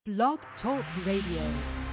Blog Talk Radio.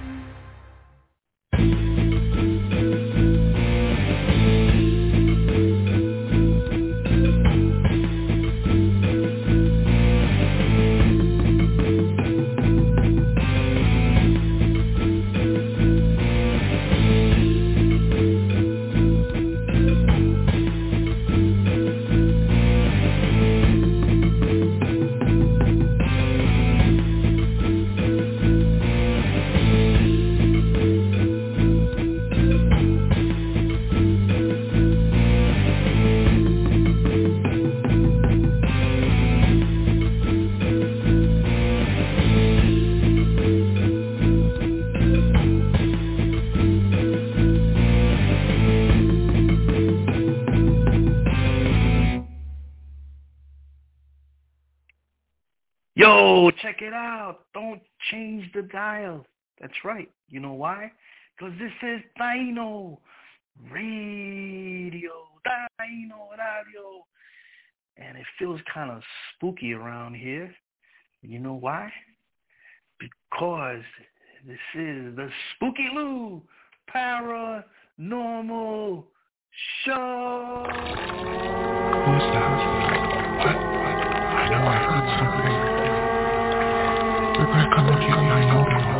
Yo, check it out. Don't change the dial. That's right. You know why? Because this is Taino Radio. Taino Radio. And it feels kind of spooky around here. You know why? Because this is the Spooky Lou Paranormal Show. Who's that? What? I know I heard something. They're gonna come and get me, I know they will.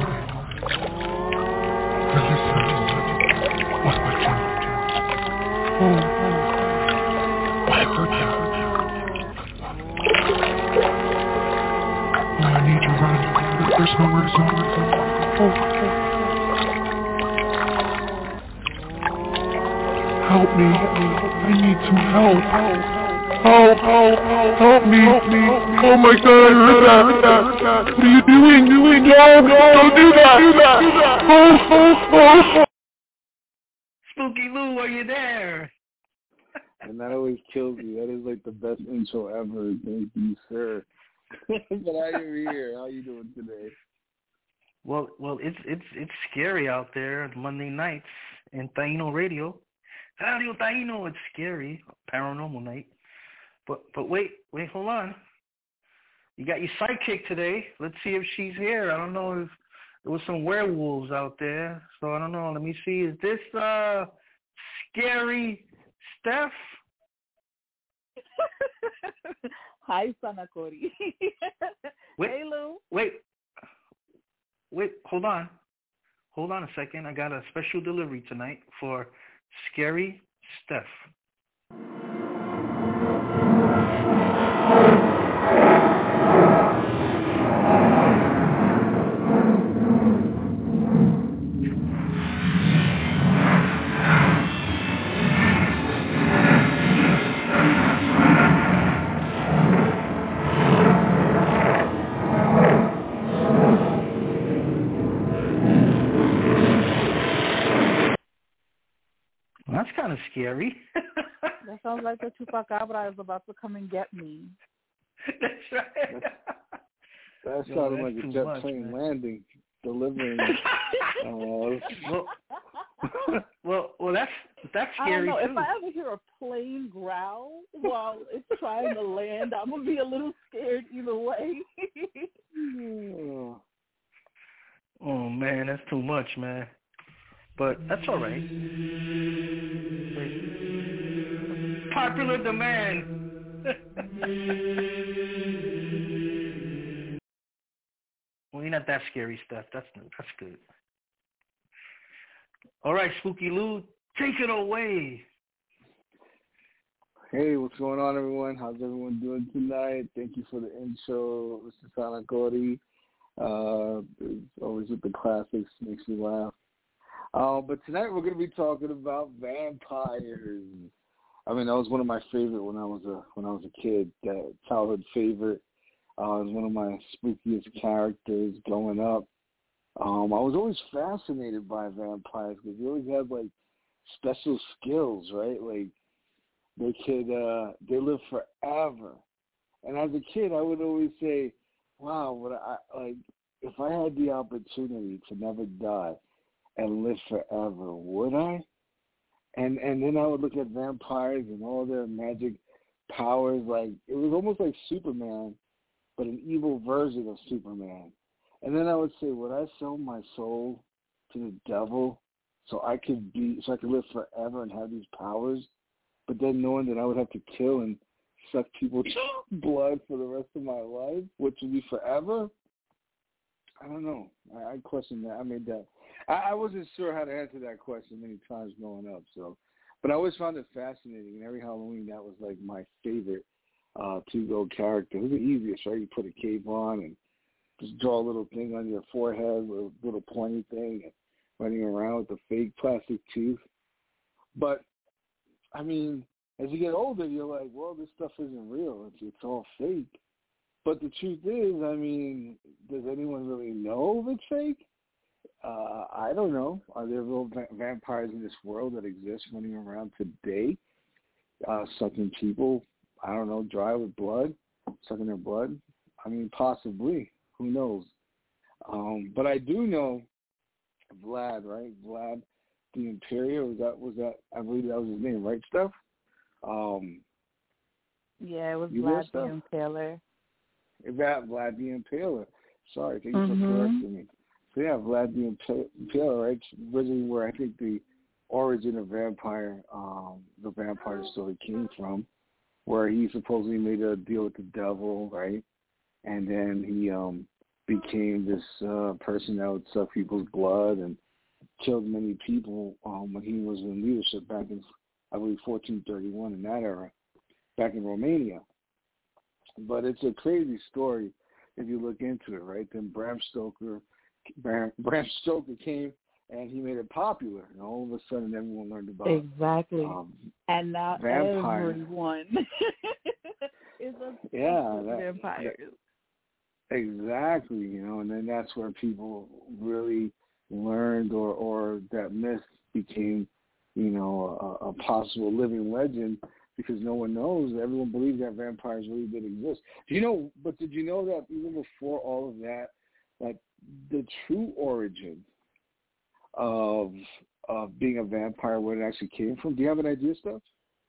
But listen, what was that? Oh, I heard that. Now I need to run. There's nowhere to go. Oh. Help me. I need some help. Help me. Oh my God, I heard that. What are you doing? No, don't do that. Oh. Spooky Lou, are you there? And that always kills me. That is like the best intro ever. Thank you, sir. But I am here. How you doing today? Well, it's scary out there Monday nights in Taino Radio. Radio Taino, it's scary. Paranormal night. But wait, hold on. You got your sidekick today. Let's see if she's here. I don't know if there was some werewolves out there, so I don't know. Let me see. Is this Scary Steph? Hi, Sanakori. Hey, Lou. Wait, hold on. Hold on a second. I got a special delivery tonight for Scary Steph. That's kind of scary. That sounds like the Chupacabra is about to come and get me. That's right. That sounded like a jet plane landing, delivering. Well, that's scary I don't know. too. If I ever hear a plane growl while it's trying to land, I'm gonna be a little scared either way. Oh man, that's too much, man. But that's all right. Popular demand. Well, you're not that scary stuff. That's good. All right, Spooky Lou, take it away. Hey, what's going on, everyone? How's everyone doing tonight? Thank you for the intro, Mr. Sanakori. Always with the classics, makes me laugh. But tonight we're going to be talking about vampires. I mean, that was one of my favorite when I was a kid. That childhood favorite. It was one of my spookiest characters growing up. I was always fascinated by vampires because they always had like special skills, right? Like they live forever. And as a kid, I would always say, "Wow, if I had the opportunity to never die and live forever, would I?" And then I would look at vampires and all their magic powers. Like it was almost like Superman, but an evil version of Superman. And then I would say, would I sell my soul to the devil so I could live forever and have these powers? But then knowing that I would have to kill and suck people's blood for the rest of my life, which would be forever? I don't know. I questioned that. I made that. I wasn't sure how to answer that question many times growing up. But I always found it fascinating. And every Halloween, that was like my favorite to-go character. It was the easiest, right? You put a cape on and just draw a little thing on your forehead with a little pointy thing and running around with the fake plastic teeth. But, I mean, as you get older, you're like, well, this stuff isn't real. It's all fake. But the truth is, I mean, does anyone really know if it's fake? I don't know. Are there real vampires in this world that exist running around today, sucking people, I don't know, dry with blood, sucking their blood? I mean, possibly. Who knows? But I do know Vlad, right? Vlad the Imperial. Was that? I believe that was his name, right, Steph? Yeah, it was Vlad the Impaler. That Vlad the Impaler. Sorry, thank you for correcting me. So yeah, Vlad the Impaler, right? Originally where I think the origin of vampire, the vampire story came from, where he supposedly made a deal with the devil, right? And then he became this person that would suck people's blood and killed many people when he was in leadership back in, I believe, 1431 in that era, back in Romania. But it's a crazy story if you look into it, right? Then Bram Stoker came and he made it popular, and all of a sudden everyone learned about and now vampires. Everyone is a vampires. Exactly, and then that's where people really learned, or that myth became, a possible living legend, because no one knows. Everyone believes that vampires really did exist. But did you know that even before all of that, like the true origin of being a vampire, where it actually came from? Do you have an idea, Steph?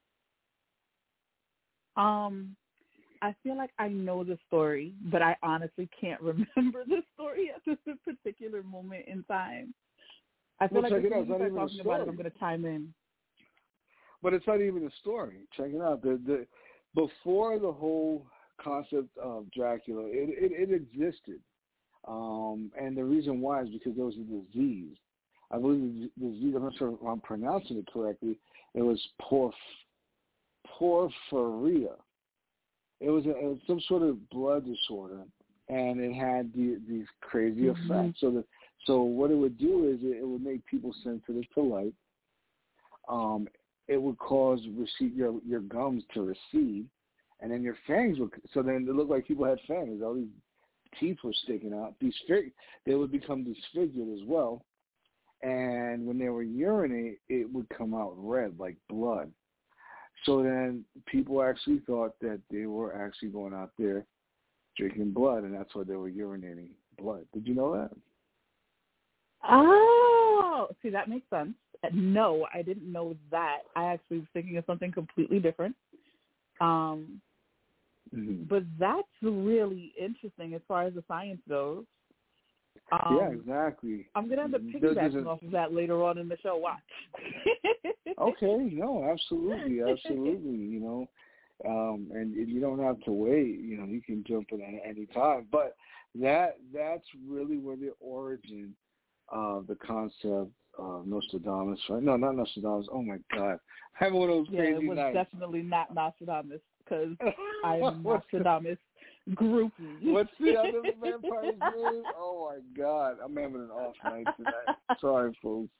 I feel like I know the story, but I honestly can't remember the story at this particular moment in time. I feel like if you start talking about it, I'm going to chime in. But it's not even a story. Check it out. The before the whole concept of Dracula, it existed. And the reason why is because there was a disease. I believe the disease, I'm not sure if I'm pronouncing it correctly, it was porphyria. It was some sort of blood disorder, and it had these crazy effects. So what it would do is it would make people sensitive to light. It would cause your gums to recede, and then your fangs would. So then it looked like people had fangs. All these teeth were sticking out. They would become disfigured as well, and when they were urinate, it would come out red like blood. So then people actually thought that they were actually going out there drinking blood, and that's why they were urinating blood. Did you know that? Oh, see, that makes sense. No, I didn't know that. I actually was thinking of something completely different. But that's really interesting as far as the science goes. Yeah, exactly. I'm going to end up piggybacking off of that later on in the show. Watch. Okay, no, absolutely. And you don't have to wait. You can jump in at any time. But that's really where the origin of the concept of Nostradamus, right? No, not Nostradamus. Oh, my God. I have one of those crazy it was nights. Definitely not Nostradamus, because I am a Nostradamus groupie. What's the other vampire's name? Oh, my God. I'm having an off night tonight. Sorry, folks.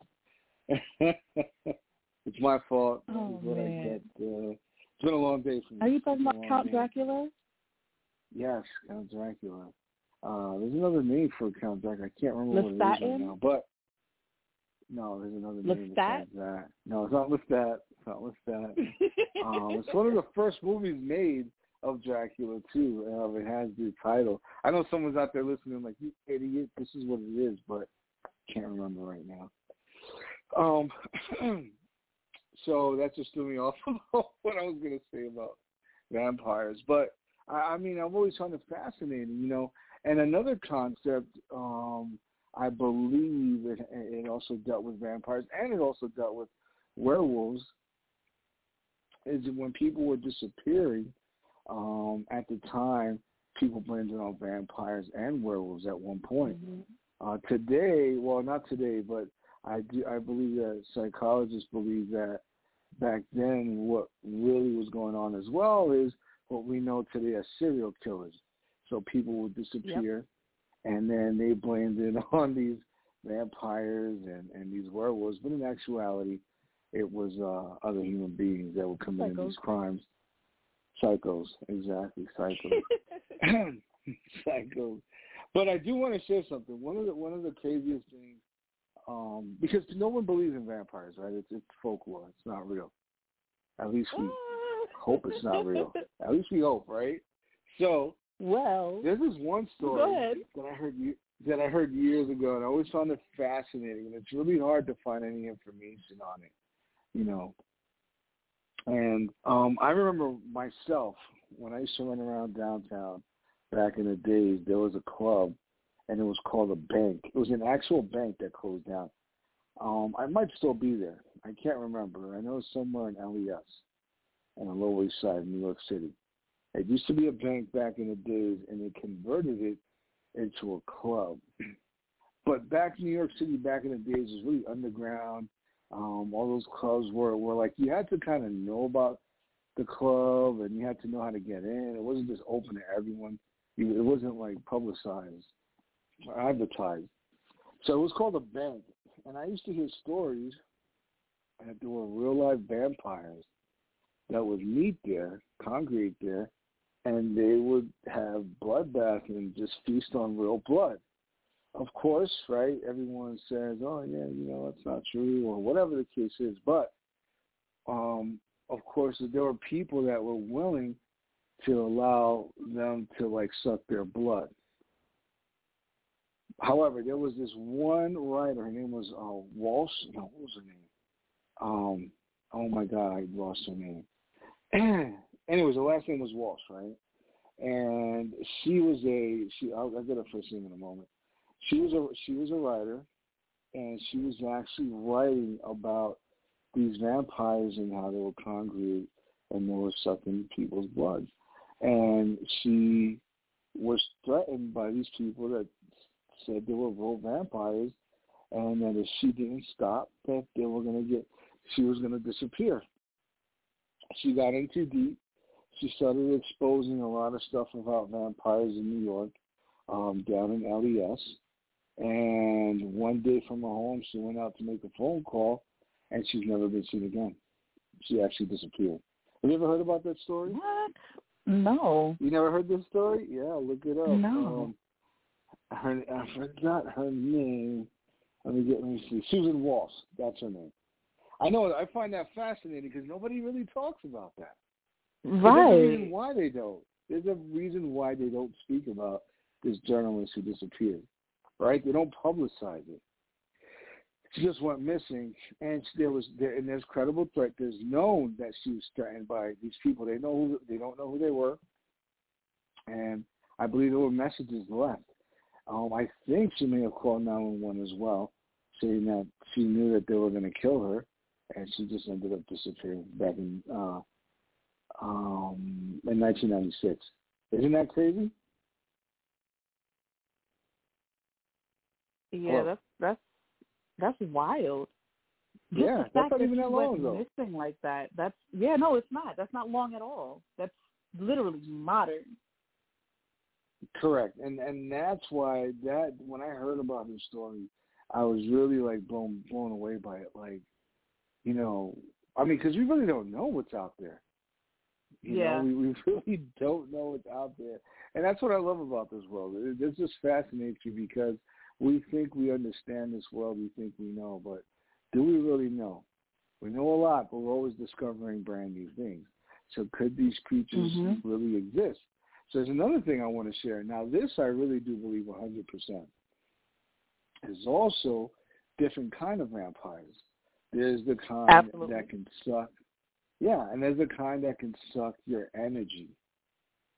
It's my fault. Oh, man. It's been a long day for me. Are you talking about Count Dracula? Yes, Count Dracula. There's another name for Count Dracula. I can't remember what it is right now. But no, there's another name besides that. No, it's not Lestat. It's one of the first movies made of Dracula too. It has the title. I know someone's out there listening like, you idiot, this is what it is, but I can't remember right now. So that just threw me off of what I was going to say about vampires. But, I mean, I've always found it fascinating. And another concept, I believe it also dealt with vampires, and it also dealt with werewolves, is when people were disappearing, at the time, people blamed it on vampires and werewolves at one point. Today, well, not today, but I believe that psychologists believe that back then what really was going on as well is what we know today as serial killers. So people would disappear, and then they blamed it on these vampires and these werewolves. But in actuality, it was other human beings that were committing these crimes. Psychos, exactly, psychos. Psychos. But I do want to share something. One of the craziest things, because no one believes in vampires, right? It's folklore. It's not real. At least we hope it's not real. At least we hope, right? So, there's this one story that I heard years ago, and I always found it fascinating. And it's really hard to find any information on it, you know. And I remember myself when I used to run around downtown back in the days. There was a club, and it was called a bank. It was an actual bank that closed down. I might still be there. I can't remember. I know it's somewhere in LES, on the Lower East Side of New York City. It used to be a bank back in the days, and they converted it into a club. But back in New York City, back in the days, it was really underground. All those clubs were like, you had to kind of know about the club, and you had to know how to get in. It wasn't just open to everyone. It wasn't like publicized or advertised. So it was called a bank. And I used to hear stories that there were real-life vampires that would meet there, congregate there, and they would have bloodbath and just feast on real blood. Of course, right, everyone says, oh, yeah, that's not true, or whatever the case is. But, of course, there were people that were willing to allow them to, like, suck their blood. However, there was this one writer. Her name was Walsh. No, what was her name? Oh, my God, I lost her name. Anyways, her last name was Walsh, right? And she was I'll get her first name in a moment. She was a writer, and she was actually writing about these vampires and how they would congregate and they were sucking people's blood. And she was threatened by these people that said they were real vampires, and that if she didn't stop, that she was going to disappear. She got in too deep. She started exposing a lot of stuff about vampires in New York, down in LES. And one day from her home, she went out to make a phone call, and she's never been seen again. She actually disappeared. Have you ever heard about that story? What? No. You never heard this story? Yeah, look it up. No. I forgot her name. Let me see. Susan Walsh. That's her name. I know. I find that fascinating because nobody really talks about that. Right. There's a reason why they don't. There's a reason why they don't speak about this journalist who disappeared. Right? They don't publicize it. She just went missing, and there's credible threat. There's known that she was threatened by these people. They don't know who they were, and I believe there were messages left. I think she may have called 911 as well, saying that she knew that they were going to kill her, and she just ended up disappearing back in 1996. Isn't that crazy? Yeah, that's wild. Just yeah, that's not even that long ago. Missing like that. No, it's not. That's not long at all. That's literally modern. Correct, and that's why when I heard about her story, I was really like blown away by it. Like, because we really don't know what's out there. You know, we really don't know what's out there, and that's what I love about this world. It just fascinates you because we think we understand this world. We think we know, but do we really know? We know a lot, but we're always discovering brand new things. So could these creatures really exist? So there's another thing I want to share. Now, this I really do believe 100%. There's also different kind of vampires. There's the kind that can suck. Yeah, and there's the kind that can suck your energy.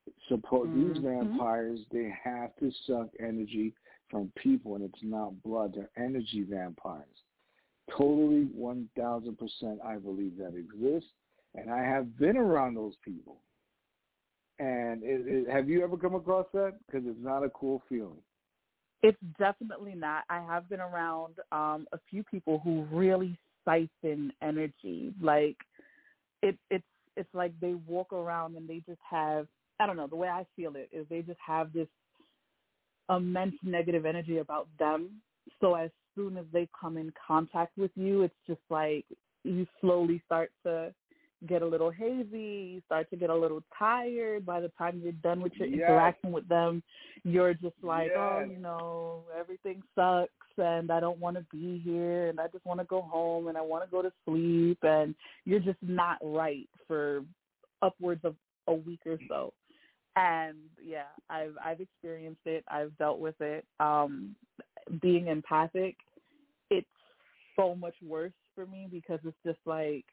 These vampires, they have to suck energy from people, and it's not blood. They're energy vampires. Totally 1,000% I believe that exists, and I have been around those people. And have you ever come across that? Because it's not a cool feeling. It's definitely not. I have been around a few people who really siphon energy. Like it's like they walk around and they just have, I don't know, the way I feel it is they just have this immense negative energy about them. So as soon as they come in contact with you, it's just like you slowly start to get a little hazy, you start to get a little tired. By the time you're done with your interaction with them, you're just like, oh, everything sucks and I don't want to be here and I just want to go home and I want to go to sleep, and you're just not right for upwards of a week or so. And I've experienced it. I've dealt with it. Being empathic, it's so much worse for me because it's just like,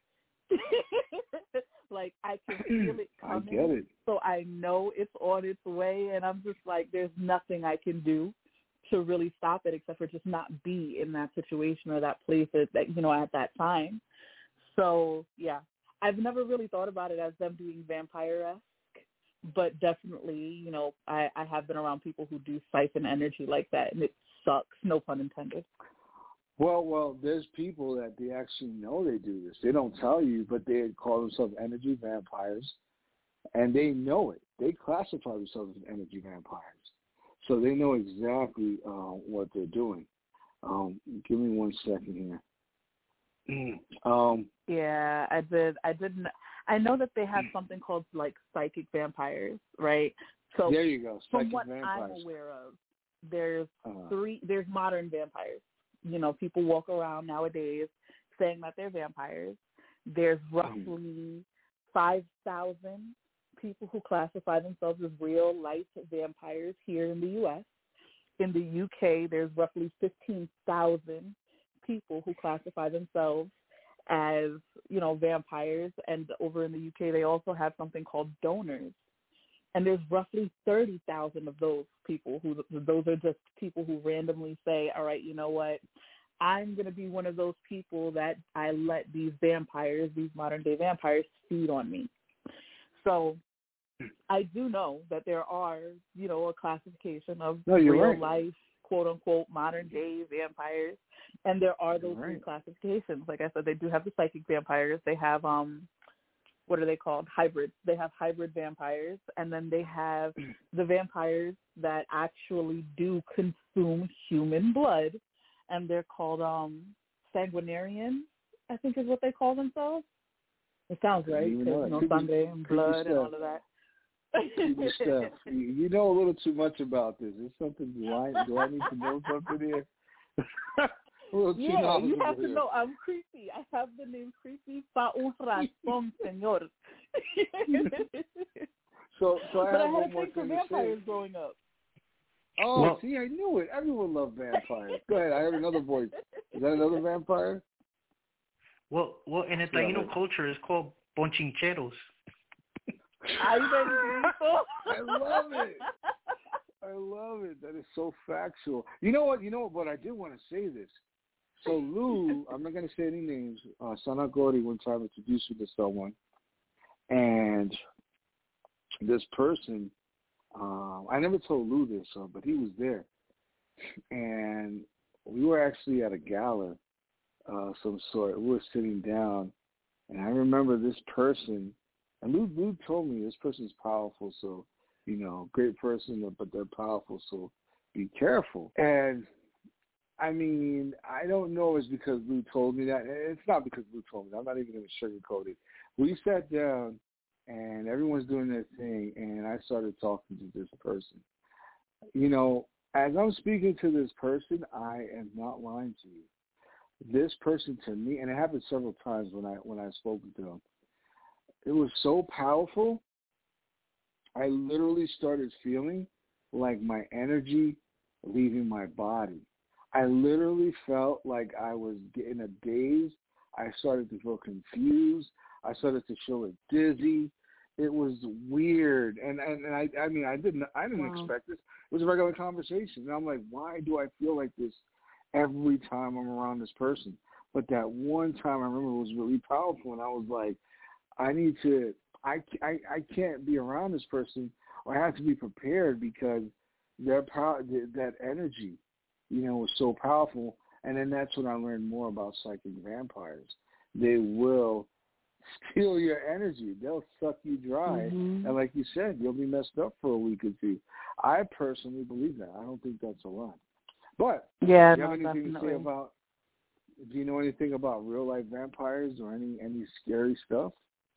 like I can feel it coming. I get it. So I know it's on its way, and I'm just like, there's nothing I can do to really stop it except for just not be in that situation or that place at that time. So I've never really thought about it as them being vampire-esque, but definitely, I have been around people who do siphon energy like that, and it sucks, no pun intended. Well, there's people that they actually know they do this. They don't tell you, but they call themselves energy vampires, and they know it. They classify themselves as energy vampires, so they know exactly what they're doing. Give me 1 second here. I didn't. I know that they have something called like psychic vampires, right? So there you go. Psychic from what vampires. I'm aware of, there's There's modern vampires. People walk around nowadays saying that they're vampires. There's roughly 5,000 people who classify themselves as real-life vampires here in the U.S. In the UK, there's roughly 15,000 people who classify themselves as, vampires. And over in the UK, they also have something called donors. And there's roughly 30,000 of those people those are just people who randomly say, all right, you know what, I'm going to be one of those people that I let these vampires, these modern day vampires, feed on me. So I do know that there are, a classification of real life, quote unquote, modern day vampires. And there are those three classifications. Like I said, they do have the psychic vampires. They have, what are they called? Hybrids. They have hybrid vampires, and then they have the vampires that actually do consume human blood, and they're called sanguinarians, I think is what they call themselves. It sounds right, because sangre and blood and all of that. Stuff. You know a little too much about this. Is something? Do I need to know something here? You have to know I'm creepy. I have the name creepy pa un razón, señor. So I had a thing for vampires growing up. Oh, see, I knew it. Everyone loved vampires. Go ahead. I heard another voice. Is that another vampire? Well, in the Taino culture, it's called ponchincheros. I love it. I love it. That is so factual. You know what? But I did want to say this. So Lou, I'm not going to say any names. Sana Gori one time introduced me to someone, and this person, I never told Lou this, but he was there, and we were actually at a gala, some sort. We were sitting down, and I remember this person, and Lou told me this person's powerful, so great person, but they're powerful, so be careful. And I mean, I don't know if it's because Lou told me that. It's not because Lou told me that. I'm not even going to sugarcoat it. We sat down, and everyone's doing their thing, and I started talking to this person. As I'm speaking to this person, I am not lying to you. This person to me, and it happened several times when I spoke to him, it was so powerful. I literally started feeling like my energy leaving my body. I literally felt like I was getting a daze. I started to feel confused. I started to feel dizzy. It was weird, and I mean I didn't expect this. It was a regular conversation, and I'm like, why do I feel like this every time I'm around this person? But that one time I remember it was really powerful, and I was like, I can't be around this person, or I have to be prepared because their power, that energy, was so powerful. And then that's when I learned more about psychic vampires. They will steal your energy. They'll suck you dry. Mm-hmm. And like you said, you'll be messed up for a week or two. I personally believe that. I don't think that's a lie. But yeah, do you have anything definitely. to say about, do you know anything about real-life vampires or any scary stuff?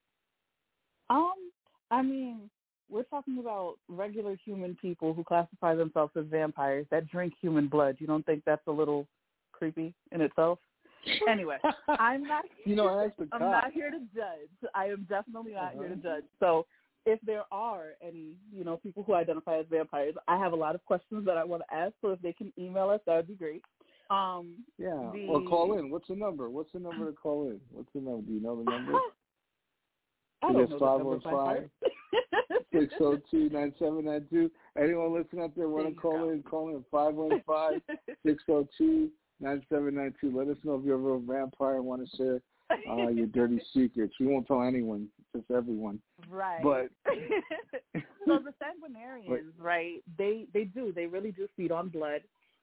I mean, we're talking about regular human people who classify themselves as vampires that drink human blood. You don't think that's a little creepy in itself? Anyway, I'm not. I'm not here to judge. I am definitely not here to judge. So, if there are any, people who identify as vampires, I have a lot of questions that I want to ask. So, if they can email us, that would be great. Or call in. What's the number? What's the number to call in? What's the number? Do you know the number? I don't know the number. 515-602-9792. Anyone listening out there want to call in? Call in 515-602-9792. Let us know if you're a real vampire and want to share your dirty secrets. We won't tell anyone, just everyone. Right. But so the sanguinarians, right? They really do feed on blood.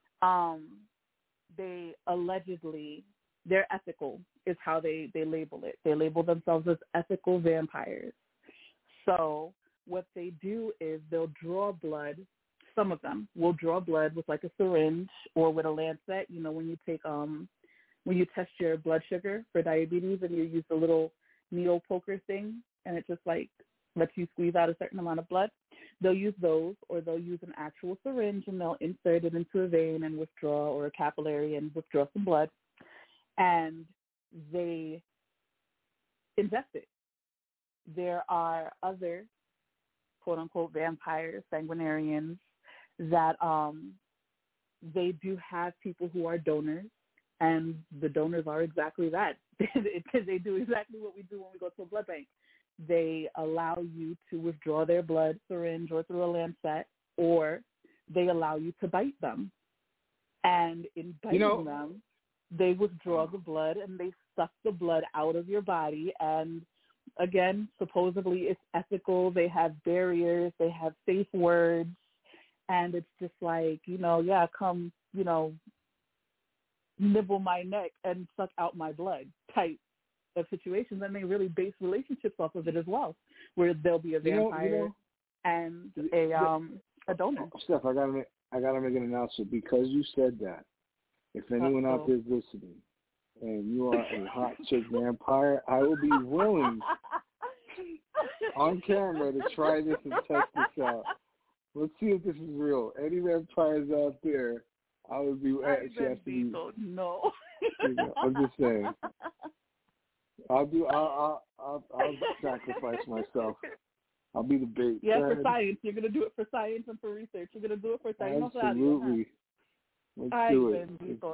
They allegedly, they're ethical is how they label it. They label themselves as ethical vampires. So what they do is they'll draw blood. Some of them will draw blood with like a syringe or with a lancet. When you take when you test your blood sugar for diabetes and you use the little needle poker thing and it just like lets you squeeze out a certain amount of blood. They'll use those, or they'll use an actual syringe and they'll insert it into a vein and withdraw, or a capillary and withdraw some blood. And they ingest it. There are other quote-unquote vampires, sanguinarians, that they do have people who are donors, and the donors are exactly that. They do exactly what we do when we go to a blood bank. They allow you to withdraw their blood, syringe, or through a lancet, or they allow you to bite them. And in biting them, they withdraw the blood and they suck the blood out of your body. And again, supposedly it's ethical. They have barriers. They have safe words. And it's just like, come, nibble my neck and suck out my blood type of situations. And they really base relationships off of it as well, where there'll be a vampire and a donor. Steph, I gotta make an announcement because you said that. If anyone out there is listening and you are a hot chick vampire, I will be willing on camera to try this and test this out. Let's see if this is real. Any vampires out there, I would be. No. I'm just saying. I'll sacrifice myself. I'll be the bait. Yeah, for science. You're gonna do it for science and for research. You're gonna do it for science. Absolutely. Let's do it.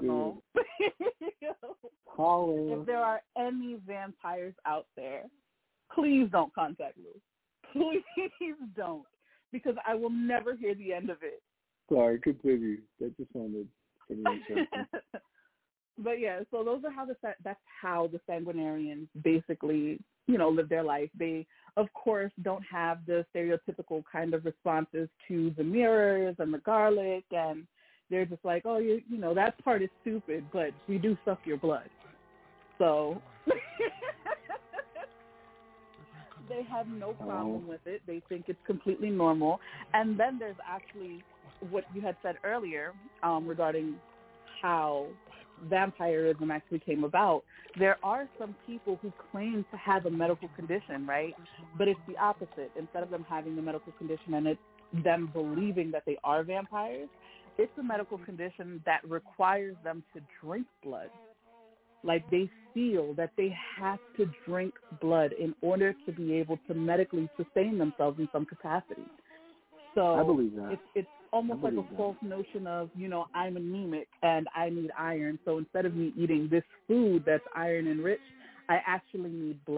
If there are any vampires out there, please don't contact Lou. Please don't, because I will never hear the end of it. Sorry, continue. That just sounded pretty interesting. But yeah, so that's how the sanguinarians basically, live their life. They, of course, don't have the stereotypical kind of responses to the mirrors and the garlic, and they're just like, oh, that part is stupid, but we do suck your blood. So they have no problem with it. They think it's completely normal. And then there's actually what you had said earlier regarding how vampirism actually came about. There are some people who claim to have a medical condition, right? But it's the opposite. Instead of them having the medical condition and it's them believing that they are vampires, it's a medical condition that requires them to drink blood. Like they feel that they have to drink blood in order to be able to medically sustain themselves in some capacity. So I believe that. It's almost like a false notion of, I'm anemic and I need iron. So instead of me eating this food that's iron enriched, I actually need blood.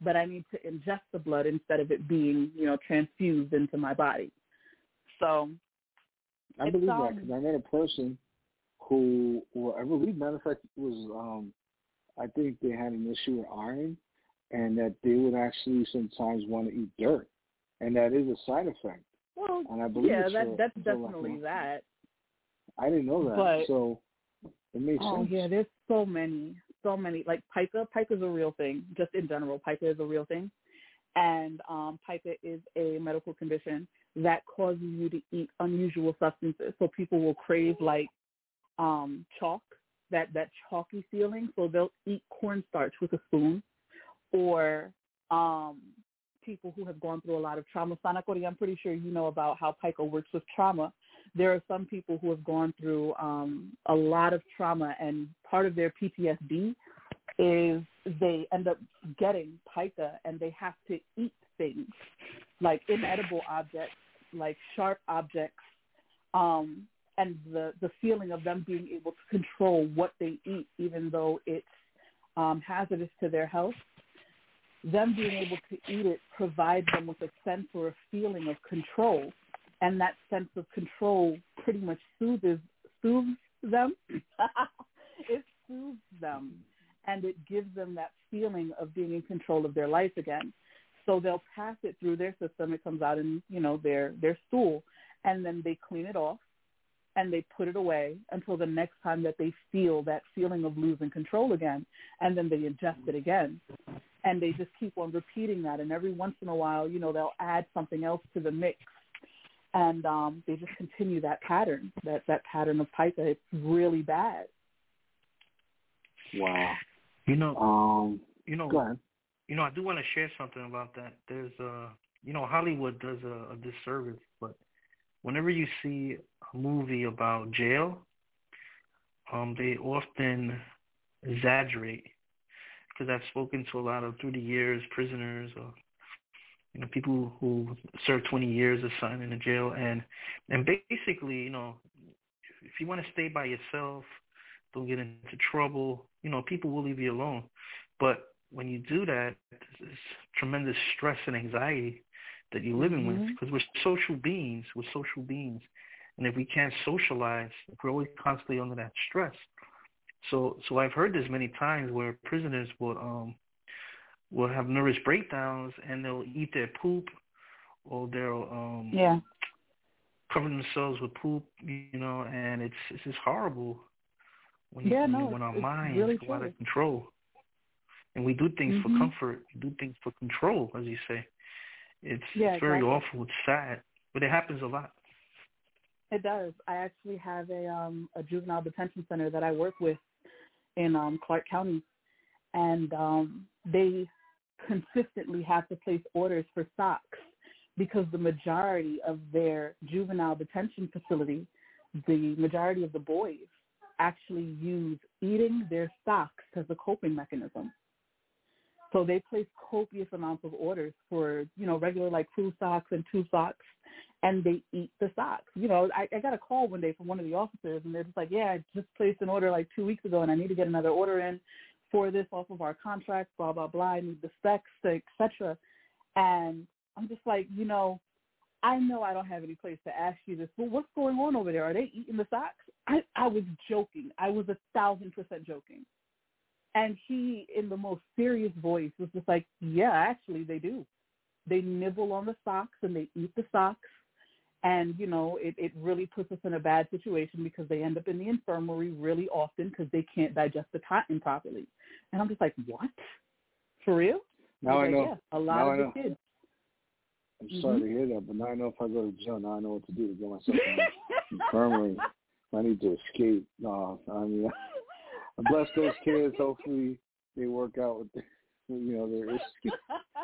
but I need to ingest the blood instead of it being, transfused into my body. So I believe that because I met a person who, I believe, matter of fact, was I think they had an issue with iron, and that they would actually sometimes want to eat dirt, and that is a side effect. Well, and I believe that's definitely that. I didn't know that, but, so it makes sense. Oh yeah, there's so many. Like pica. Pica is a real thing. Just in general, pica is a real thing, and pica is a medical condition that causes you to eat unusual substances. So people will crave like chalk, that chalky feeling. So they'll eat cornstarch with a spoon, or people who have gone through a lot of trauma. Sanakori, I'm pretty sure you know about how pica works with trauma. There are some people who have gone through a lot of trauma, and part of their PTSD is they end up getting pica, and they have to eat things like inedible objects, like sharp objects, and the feeling of them being able to control what they eat, even though it's hazardous to their health. Them being able to eat it provides them with a sense or a feeling of control, and that sense of control pretty much soothes them. It soothes them, and it gives them that feeling of being in control of their life again. So they'll pass it through their system. It comes out in, their stool, and then they clean it off, and they put it away until the next time that they feel that feeling of losing control again, and then they ingest it again. And they just keep on repeating that. And every once in a while, they'll add something else to the mix. And they just continue that pattern, that pattern of pica. It's really bad. Wow. Go ahead. I do want to share something about that. There's Hollywood does a disservice, but whenever you see a movie about jail, they often exaggerate. Because I've spoken to a lot of, through the years, prisoners or people who serve 20 years or something in the jail, and basically, if you want to stay by yourself, don't get into trouble, people will leave you alone. But when you do that, there's tremendous stress and anxiety that you're living with, because we're social beings. And if we can't socialize, we're always constantly under that stress. So I've heard this many times where prisoners will have nervous breakdowns, and they'll eat their poop, or they'll cover themselves with poop, and it's just horrible when our minds really go out of control, and we do things for comfort, we do things for control, as you say. It's very awful. It's sad, but it happens a lot. It does. I actually have a juvenile detention center that I work with in Clark County, and they consistently have to place orders for socks because the majority of their juvenile detention facility, the majority of the boys actually use eating their socks as a coping mechanism. So they place copious amounts of orders for, regular like crew socks and two socks, and they eat the socks. I got a call one day from one of the officers, and they're just like, yeah, I just placed an order like 2 weeks ago, and I need to get another order in for this off of our contract, blah, blah, blah. I need the specs, et cetera. And I'm just like, I know I don't have any place to ask you this, but what's going on over there? Are they eating the socks? I was joking. I was 1,000% joking. And he, in the most serious voice, was just like, yeah, actually they do. They nibble on the socks and they eat the socks. And, it really puts us in a bad situation because they end up in the infirmary really often because they can't digest the cotton properly. And I'm just like, what? For real? Now I know. Yeah, a lot of the kids. I'm sorry to hear that, but now I know if I go to jail, now I know what to do to get myself in the infirmary. I need to escape. No, bless those kids. Hopefully they work out with their issues.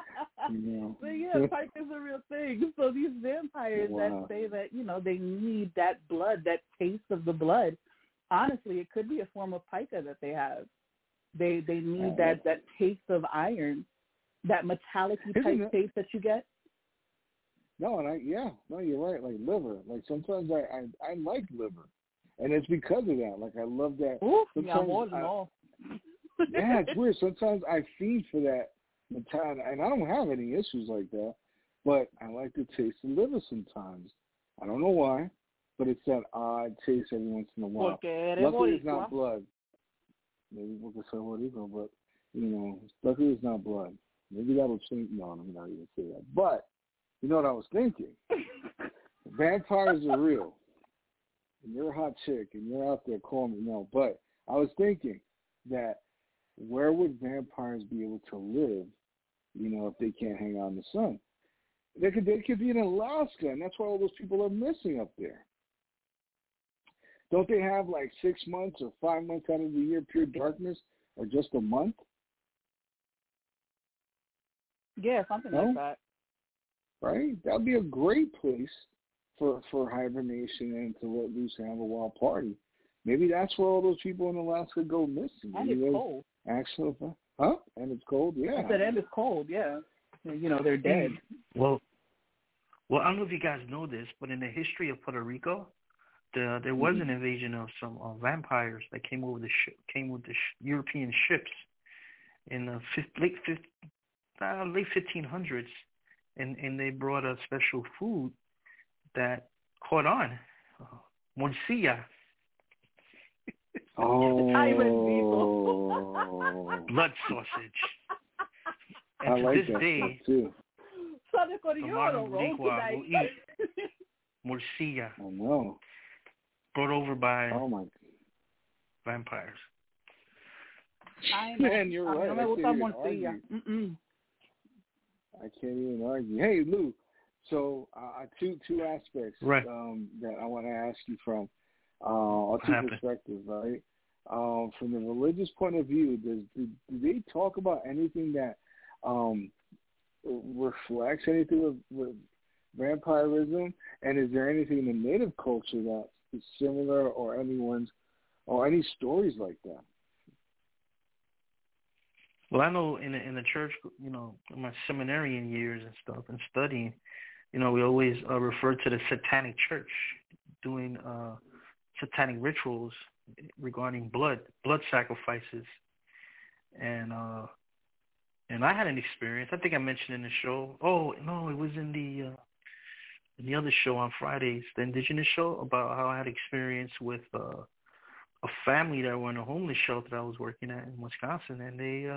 But yeah, pica is a real thing. So these vampires that say that, they need that blood, that taste of the blood, honestly, it could be a form of pica that they have. They need that taste of iron, that metallic-y type taste that you get. No, you're right. Like liver. Like sometimes I like liver. And it's because of that. Like I love that. Ooh, yeah, more than all. Yeah, it's weird. Sometimes I fiend for that and I don't have any issues like that, but I like to taste the liver sometimes. I don't know why, but it's that odd taste every once in a while. Luckily, it's not blood. Maybe we'll just say boricua, but, luckily it's not blood. Maybe that'll change. No, I'm not even say that. But, you know what I was thinking? Vampires are real. And you're a hot chick, and you're out there calling me. No, but I was thinking that where would vampires be able to live, if they can't hang out in the sun? They could be in Alaska, and that's why all those people are missing up there. Don't they have like 6 months or 5 months out of the year pure darkness, or just a month? Yeah, something like that. Right? That would be a great place for hibernation and to let loose and have a wild party. Maybe that's where all those people in Alaska go missing. And it's cold. And it's cold, yeah. I said, and it's cold, yeah. They're dead. Well, I don't know if you guys know this, but in the history of Puerto Rico, there was an invasion of some vampires that came with the European ships in the late 1500s, and they brought a special food that caught on, morcilla. Blood sausage. And I like to this day, too. The modern Boricua will eat morcilla. I know. Brought over by vampires. Man, you're right. I can't even argue. Hey, Lou. So two aspects that I want to ask you from, or two perspectives, right? From the religious point of view, do they talk about anything that reflects anything with vampirism? And is there anything in the native culture that is similar, or any stories like that? Well, I know in the church, in my seminarian years and stuff and studying, we always refer to the satanic church doing satanic rituals regarding blood sacrifices. And I had an experience. I think I mentioned in the show. Oh, no, it was in the other show on Fridays, the Indigenous show, about how I had experience with a family that were in a homeless shelter that I was working at in Wisconsin, and they,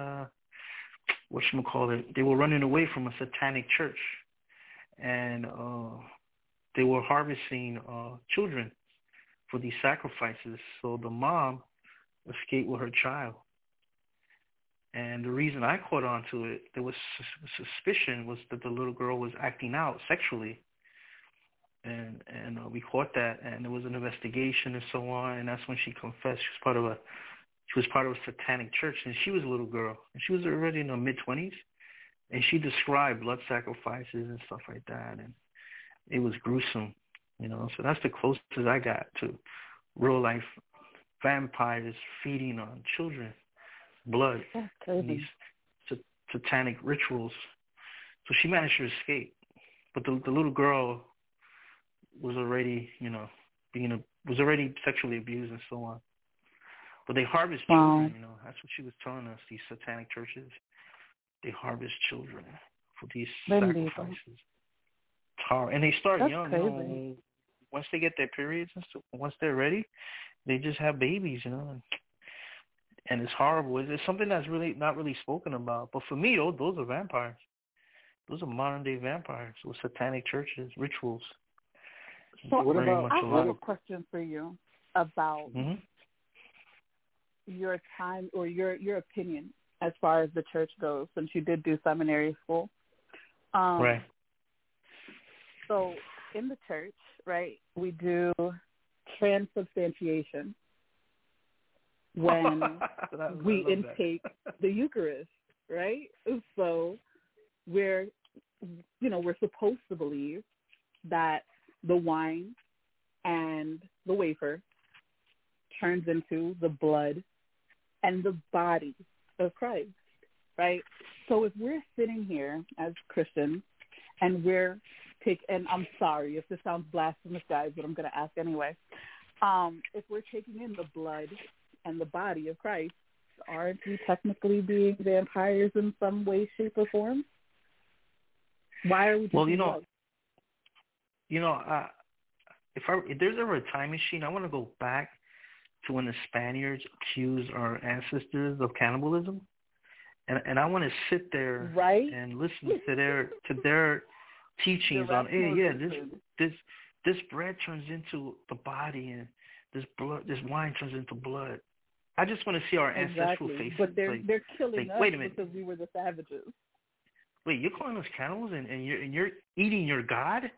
they were running away from a satanic church, and they were harvesting children for these sacrifices. So the mom escaped with her child. And the reason I caught on to it, there was suspicion was that the little girl was acting out sexually. And we caught that, and there was an investigation and so on, and that's when she confessed. She was part of a satanic church, and she was a little girl, and she was already in her mid-20s, and she described blood sacrifices and stuff like that, and it was gruesome, So that's the closest I got to real-life vampires feeding on children, blood, and these satanic rituals. So she managed to escape, but the little girl was already, was already sexually abused and so on. But they harvest children, That's what she was telling us, these satanic churches. They harvest children for these sacrifices. And they start young, once they get their periods and stuff, once they're ready, they just have babies, And it's horrible. It's something that's really not really spoken about. But for me, those are vampires. Those are modern-day vampires with satanic churches, rituals. So I have a question for you about your time or your opinion as far as the church goes, since you did do seminary school. Right. So in the church, right, we do transubstantiation when we intake the Eucharist, right? So we're supposed to believe that the wine and the wafer turns into the blood and the body of Christ, right? So if we're sitting here as Christians and and I'm sorry if this sounds blasphemous, guys, but I'm going to ask anyway. If we're taking in the blood and the body of Christ, aren't we technically being vampires in some way, shape, or form? Why are we drinking blood? If there's ever a time machine, I want to go back to when the Spaniards accused our ancestors of cannibalism, and I want to sit there and listen to their teachings on, this bread turns into the body, and this wine turns into blood. I just want to see our ancestral faces. But they're killing us because we were the savages. Wait, you're calling us cannibals, and you're eating your God?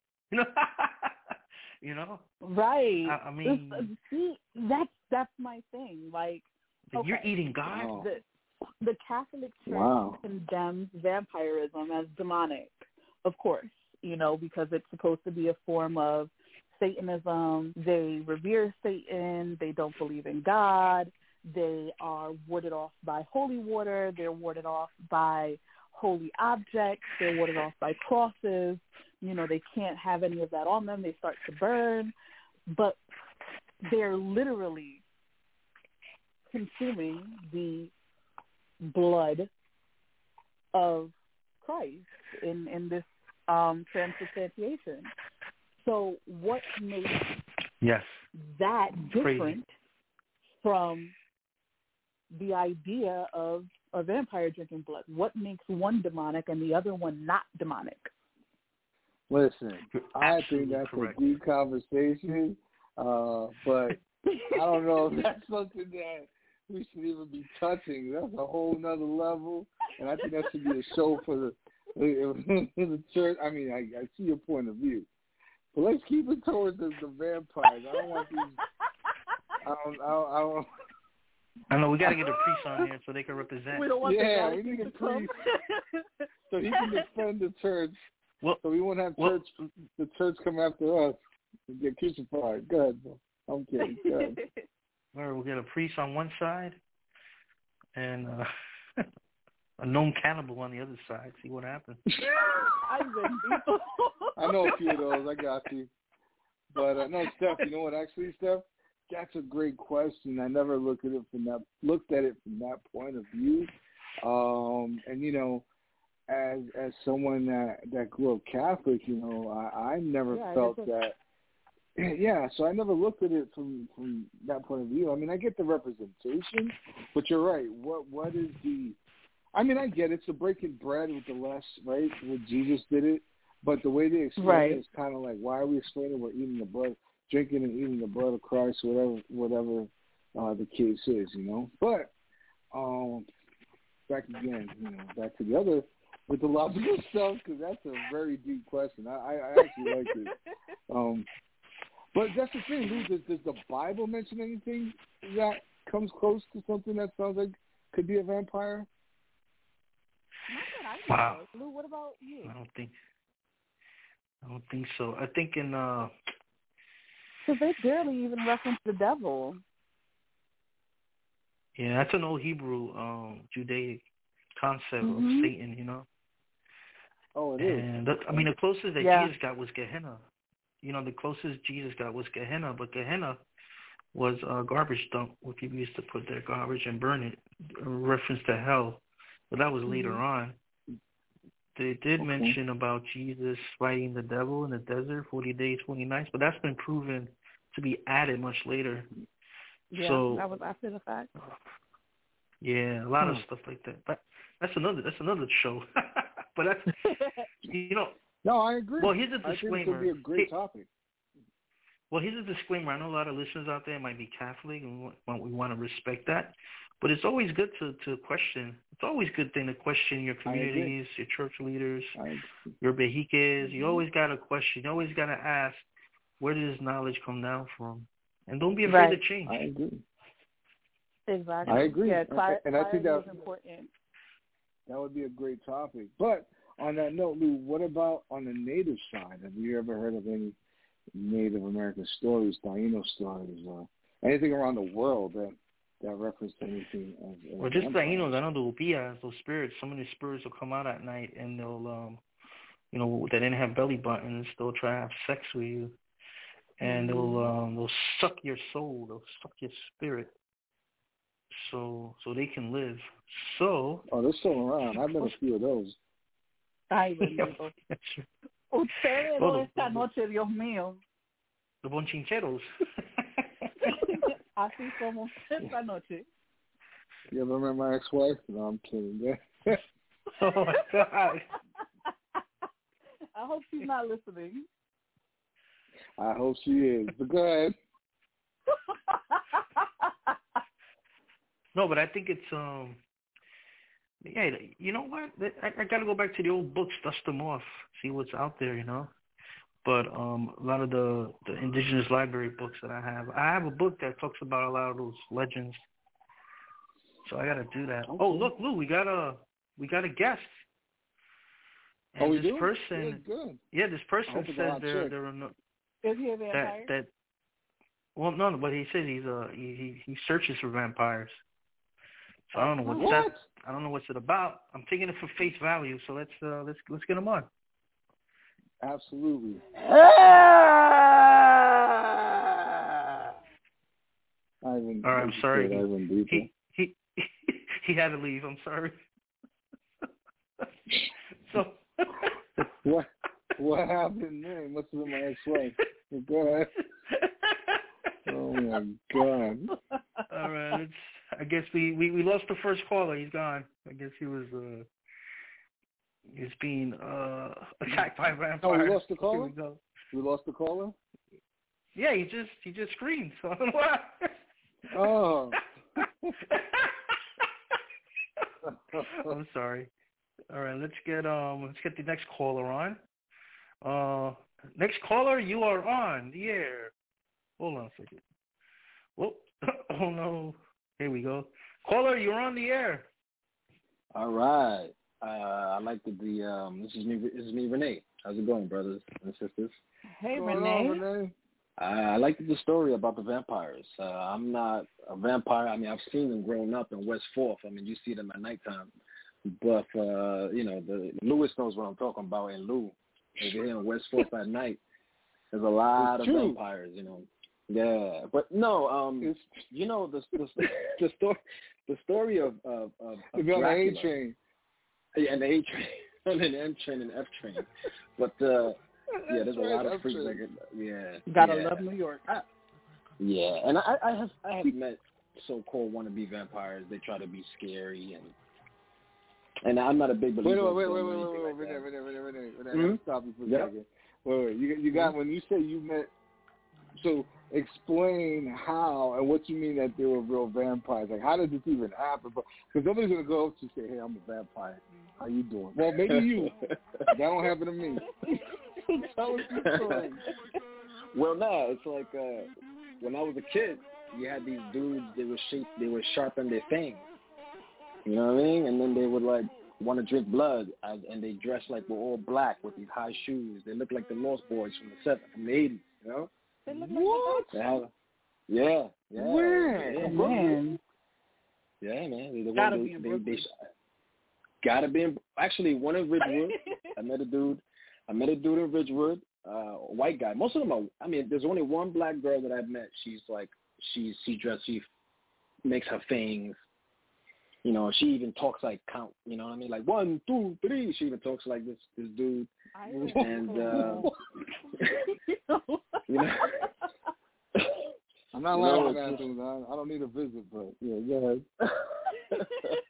Right. I mean, see, that's my thing. Like, you're eating God. The Catholic Church condemns vampirism as demonic, of course. Because it's supposed to be a form of Satanism. They revere Satan. They don't believe in God. They are warded off by holy water. They're warded off by holy objects. They're warded off by crosses. They can't have any of that on them. They start to burn. But they're literally consuming the blood of Christ in this transubstantiation. So what makes that different from the idea of a vampire drinking blood? What makes one demonic and the other one not demonic? Listen, I think that's a deep conversation, but I don't know if that's something that we should even be touching. That's a whole nother level, and I think that should be a show for the church. I mean, I see your point of view, but let's keep it towards the vampires. I don't want these. I don't. I know we got to get a priest on here so they can represent. We don't want we need a priest so he can defend the church. So we won't have the church come after us and get crucified. Go ahead, bro. I'm kidding. Go ahead. We'll get a priest on one side and a known cannibal on the other side. See what happens. I know a few of those. I got you. But no, Steph. You know what? Actually, Steph, that's a great question. I never looked at it from that point of view. And as someone that grew up Catholic, I never felt that. Yeah, so I never looked at it from that point of view. I mean, I get the representation, but you're right. What is the? I mean, I get it. It's the breaking bread with the less, right? When Jesus did it, but the way they explain it is kind of like, why are we explaining we're eating the blood, drinking and eating the blood of Christ, whatever the case is, But back to the other with the logical stuff, because that's a very deep question. I actually like it. But that's the thing, Lou. Does the Bible mention anything that comes close to something that sounds like could be a vampire? Wow. Lou, what about you? I don't think so. I think in because they barely even reference the devil. Yeah, that's an old Hebrew Judaic concept of Satan, Oh, it is. And the closest that Jesus got was Gehenna. The closest Jesus got was Gehenna, but Gehenna was a garbage dump where people used to put their garbage and burn it, a reference to hell. But that was later on. They did mention about Jesus fighting the devil in the desert, 40 days, 40 nights, but that's been proven to be added much later. Yeah, so, that was after the fact. Yeah, a lot of stuff like that. But that's another show. But that's, No, I agree. Well, here's a disclaimer. I think it could be a great topic. Well, here's a disclaimer. I know a lot of listeners out there might be Catholic, and we want to respect that. But it's always good to question. It's always a good thing to question your communities, your church leaders, your bejiques. You always got to question. You always got to ask, where does this knowledge come down from? And don't be afraid to change. I agree. Exactly. I agree. Yeah, and I think that's important. That would be a great topic. But on that note, Lou, what about on the native side? Have you ever heard of any Native American stories, Taino stories, or anything around the world that reference anything? Well, just Tainos. I know the Upiyas, those spirits. Some of these spirits will come out at night and they'll, they didn't have belly buttons. They'll try to have sex with you, and they'll suck your soul. They'll suck your spirit. so they can live. So. Oh, they're still around. I've met a few of those. Ay, bendito. Ustedes dos esta noche, Dios mío. The bonchincheros. Así somos esta noche. You ever met my ex-wife? No, I'm kidding. Yeah. Oh my God. I hope she's not listening. I hope she is. But go ahead. No, but I think it's yeah, you know what? I gotta go back to the old books, dust them off, see what's out there, you know. But a lot of the indigenous library books that I have a book that talks about a lot of those legends. So I gotta do that. Okay. Oh, look, Lou, we got a guest. And we this do? person, good. Yeah, this person says they're a Is he a vampire? Well, no, but he says he searches for vampires. So I don't know what's what? that. I don't know what's it about. I'm taking it for face value. So let's get him on. Absolutely. Ivan. All right, I'm sorry. He had to leave. I'm sorry. So what happened there? Must have been my ex-wife. Go ahead. Oh my God. All right. I guess we lost the first caller. He's gone. I guess he was being attacked by vampires. Oh, we lost the caller? We lost the caller? Yeah, he just screamed. So I don't know why. Oh. I'm sorry. All right, let's get the next caller on. Next caller, you are on the air. Hold on a second. Whoop. Oh no. Here we go. Caller, you're on the air. All right. I like this is me, Renee. How's it going, brothers and sisters? Hey, Renee. I like the story about the vampires. I'm not a vampire. I mean, I've seen them growing up in West Fourth. I mean, you see them at nighttime. But, the Lewis knows what I'm talking about. And Lou, over here in West Fourth at night, there's a lot of vampires, you know. Yeah, but no, you know the story of the A train, and the A train, and then M train and F train, but yeah, there's a lot of freaks like it. Yeah, gotta love New York. Yeah, and I have met so-called wannabe vampires. They try to be scary, and I'm not a big believer. Wait. Stop you for a second. Wait. You got when you say you met. So explain how and what you mean that they were real vampires. Like, how did this even happen? Because nobody's going to go up to say, hey, I'm a vampire. How you doing? Well, maybe you. That don't happen to me. Tell us your story. Well, no, it's like when I was a kid, you had these dudes, they would sharpen their fangs. You know what I mean? And then they would, like, want to drink blood, and they dress like we're all black with these high shoes. They look like the Lost Boys from the 80s, you know? What? Yeah. Where? Yeah, man. Yeah, man. They gotta be in Brooklyn. Gotta be in. Actually, one in Ridgewood. I met a dude in Ridgewood. White guy. Most of them are. I mean, there's only one black girl that I've met. She's like, she makes her fangs. You know, she even talks like count. You know what I mean? Like 1, 2, 3. She even talks like this dude. And you know, I'm not laughing at things. I don't need a visit, but yeah, go ahead.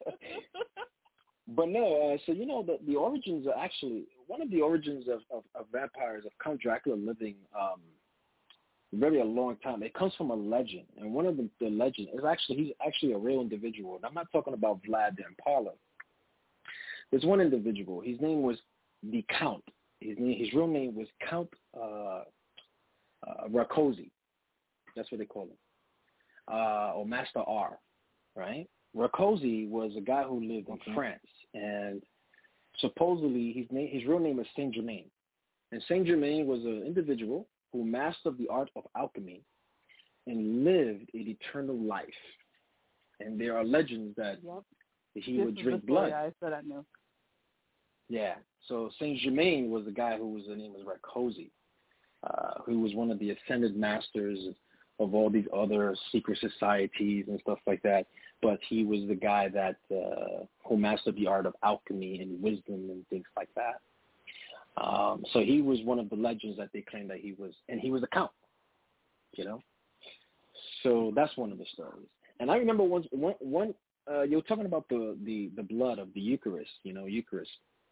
But no, so you know the origins are actually one of the origins of vampires, of Count Dracula living very a long time. It comes from a legend, and one of the legend is he's actually a real individual. And I'm not talking about Vlad the Impaler. There's one individual. His name was the Count. His real name was Count Rakosi. That's what they call him, or Master R, right? Rakosi was a guy who lived in France, and supposedly his real name was Saint Germain. And Saint Germain was an individual who mastered the art of alchemy and lived an eternal life. And there are legends that he would drink blood. I said I knew. Yeah. So Saint Germain was the guy whose name was Rakosi, who was one of the ascended masters of all these other secret societies and stuff like that. but he was the guy that who mastered the art of alchemy and wisdom and things like that. So he was one of the legends that they claimed that he was, and he was a count, you know. So that's one of the stories. And I remember one you were talking about the blood of the Eucharist, you know, Eucharist.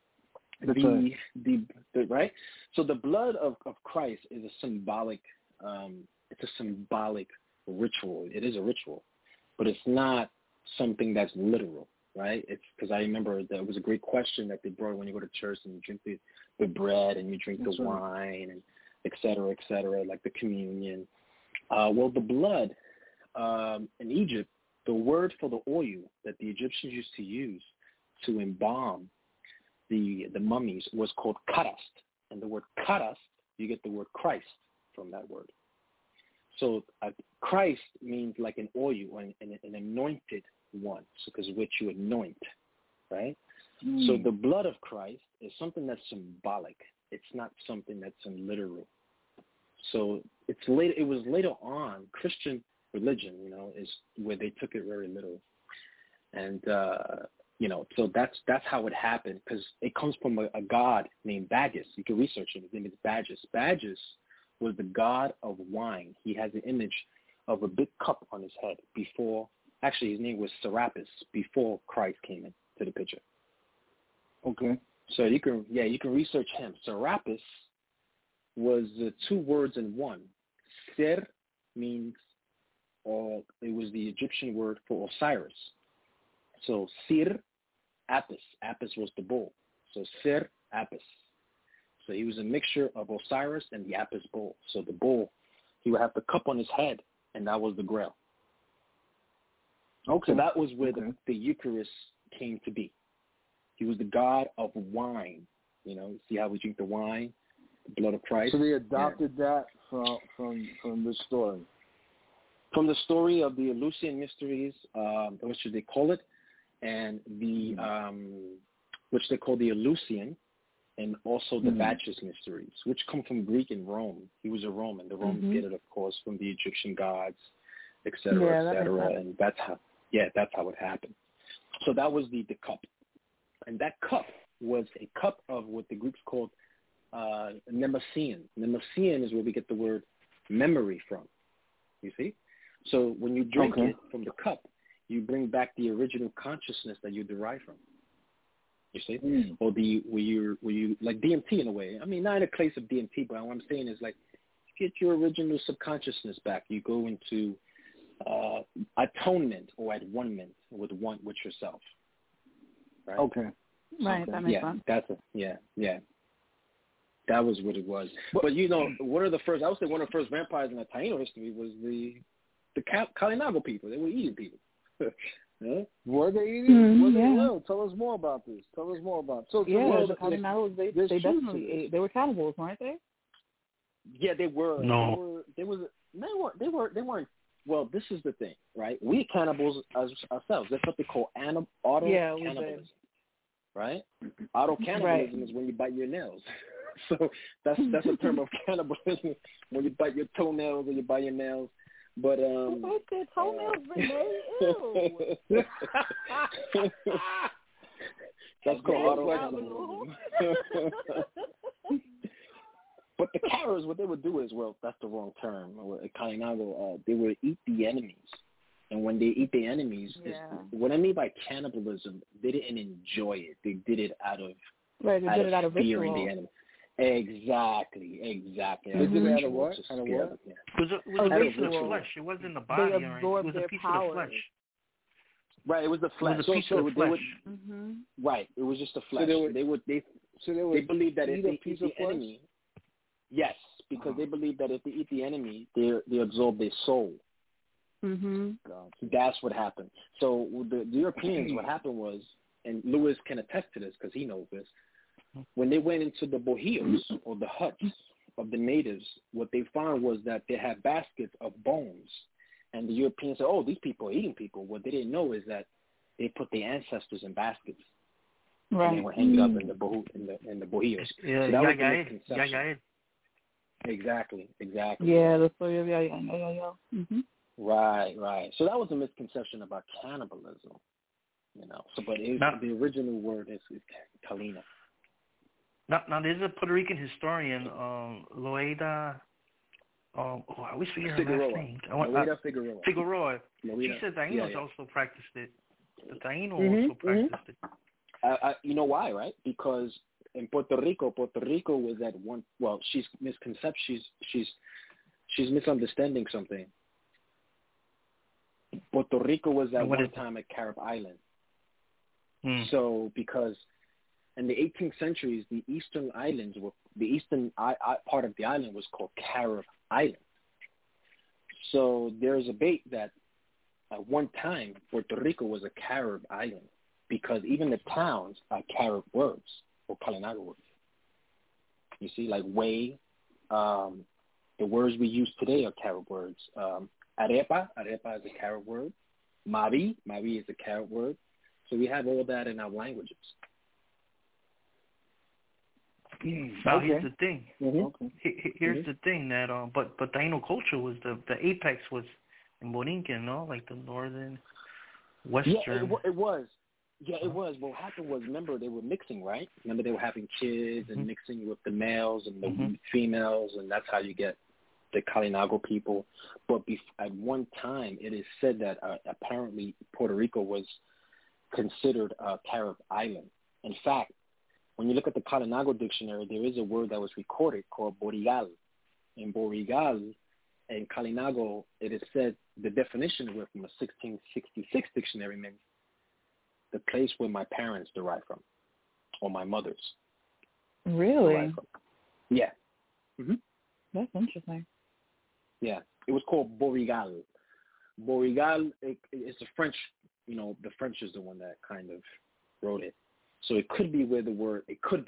The right. So the blood of Christ is a symbolic. It's a symbolic ritual. It is a ritual, but it's not something that's literal, right? It's because I remember there was a great question that they brought when you go to church and you drink the bread and you drink the wine and et cetera, like the communion. Well, the blood in Egypt, the word for the oil that the Egyptians used to use to embalm the mummies was called karast. And the word karast, you get the word Christ from that word. So Christ means like an oil, an anointed one, because which you anoint, right? So the blood of Christ is something that's symbolic. It's not something that's literal. So it was later on, Christian religion, you know, is where they took it very literal. And, you know, so that's how it happened, because it comes from a god named Bacchus. You can research him. His name is Bacchus. Bacchus was the god of wine. He has an image of a big cup on his head before, actually his name was Serapis, before Christ came into the picture. Okay. So you can research him. Serapis was two words in one. Ser means, or it was the Egyptian word for Osiris. So Sir Apis. Apis was the bull. So Sir Apis. So he was a mixture of Osiris and the Apis bull. So the bull, he would have the cup on his head, and that was the Grail. Okay. So that was where the Eucharist came to be. He was the god of wine. You know, see how we drink the wine, the blood of Christ. So they adopted that from the story. From the story of the Eleusinian mysteries, what should they call it? And the which they call the Eleusinian, and also the Bacchus mysteries, which come from Greek and Rome. He was a Roman. The Romans get it, of course, from the Egyptian gods, et cetera, et cetera. And that's how it happened. So that was the cup. And that cup was a cup of what the Greeks called Nemesian. Nemesian is where we get the word memory from, you see? So when you drink it from the cup, you bring back the original consciousness that you derive from. You see? Or where you like DMT in a way. I mean, not in a case of DMT, but what I'm saying is like get your original subconsciousness back. You go into atonement or at one-ment with yourself. Right? Okay. Right, that makes sense. That was what it was. But you know, I would say one of the first vampires in the Taino history was the Kalinago people. They were eating people. Yeah. Were they eating? Were they? Well, tell us more about this. So the Kalinagos, they definitely ate. They were cannibals, weren't they? Yeah, they were. No. They weren't. Well, this is the thing, right? We cannibals ourselves. That's what they call auto-cannibalism, right? Auto-cannibalism is when you bite your nails. So that's a term of cannibalism, when you bite your toenails or you bite your nails. But what's their toenails, Renee? Ew. That's called auto-cannibalism. But the Karas, what they would do is, well, that's the wrong term. Kalinago, they would eat the enemies. And when they eat the enemies, what I mean by cannibalism, they didn't enjoy it. They did it out of fearing the enemy. Exactly. They did it out of what? Out of what? It was a piece of the flesh. It wasn't the body. It was a piece of the flesh. Right, it was the flesh. It was a piece of the flesh. Right, it was just the flesh. So they believed that if they eat the enemy, yes, because they believe that if they eat the enemy, they absorb their soul. That's what happened. So the Europeans, what happened was, and Lewis can attest to this because he knows this, when they went into the bohíos, or the huts of the natives, what they found was that they had baskets of bones. And the Europeans said, oh, these people are eating people. What they didn't know is that they put their ancestors in baskets. Right. And they were hanging up in the bohíos. Yeah, so that was the misconception. Exactly. Yeah, the story of Yaya. Right. So that was a misconception about cannibalism, So, but the original word is Kalina. Now, there's a Puerto Rican historian, Loida. I always forget her last name. Loida Figueroa. Figueroa. She said Tainos also practiced it. The Taino also practiced it. You know why, right? Because in Puerto Rico was at one. Well, she's misunderstanding something. Puerto Rico was at one time a Carib island. So because in the 18th centuries, the eastern part of the island was called Carib Island. So there's a debate that at one time Puerto Rico was a Carib island because even the towns are Carib words or Kalinago words. You see, like way, the words we use today are Carib words. Arepa is a Carib word. Mavi is a Carib word. So we have all that in our languages. Now here's the thing. Here's the thing that but Taino culture was the apex was in Borinquen, no? Like the northern, western. Yeah, it was. Yeah, it was. What happened was, remember, they were mixing, right? Remember, they were having kids and mixing with the males and the females, and that's how you get the Kalinago people. But at one time, it is said that apparently Puerto Rico was considered a Carib island. In fact, when you look at the Kalinago dictionary, there is a word that was recorded called Borigal. In Borigal, in Kalinago, it is said the definition of it from a 1666 dictionary means the place where my parents derived from, or my mother's. Really? Yeah. That's interesting. Yeah. It was called Borigal. Borigal, it's a French, the French is the one that kind of wrote it. So it could be where the word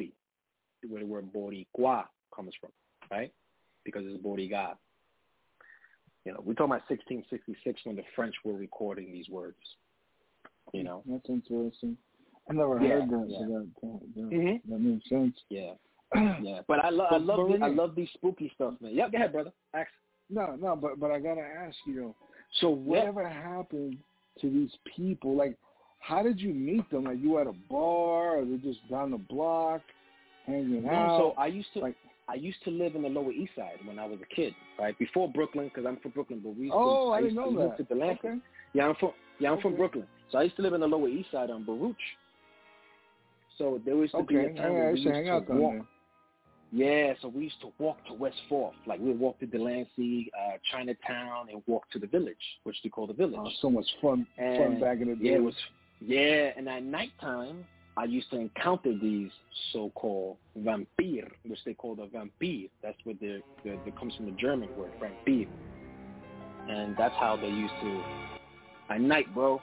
Boricua comes from, right? Because it's Borigal. We're talking about 1666 when the French were recording these words. That's interesting. I never heard that. That makes sense. Yeah. Yeah. But I love these spooky stuff, man. Yeah, go ahead, brother. Ask. No, but I gotta ask so whatever happened to these people, like, how did you meet them? Like, you at a bar, or they're just down the block, hanging out? So I used to live in the Lower East Side when I was a kid, right? Before Brooklyn, because I'm from Brooklyn, but I didn't know that. To Delancey. Okay. Yeah, I'm from Brooklyn. So I used to live in the Lower East Side on Baruch. So there used to be a time where we used to walk. Yeah, so we used to walk to West 4th. Like, we'd walk to Delancey, Chinatown, and walk to the Village, which they call the Village. Oh, so much fun back in the day. And at nighttime, I used to encounter these so-called vampire, which they call the vampire. That's what that comes from the German word, vampire. And that's how they used to, at night, bro,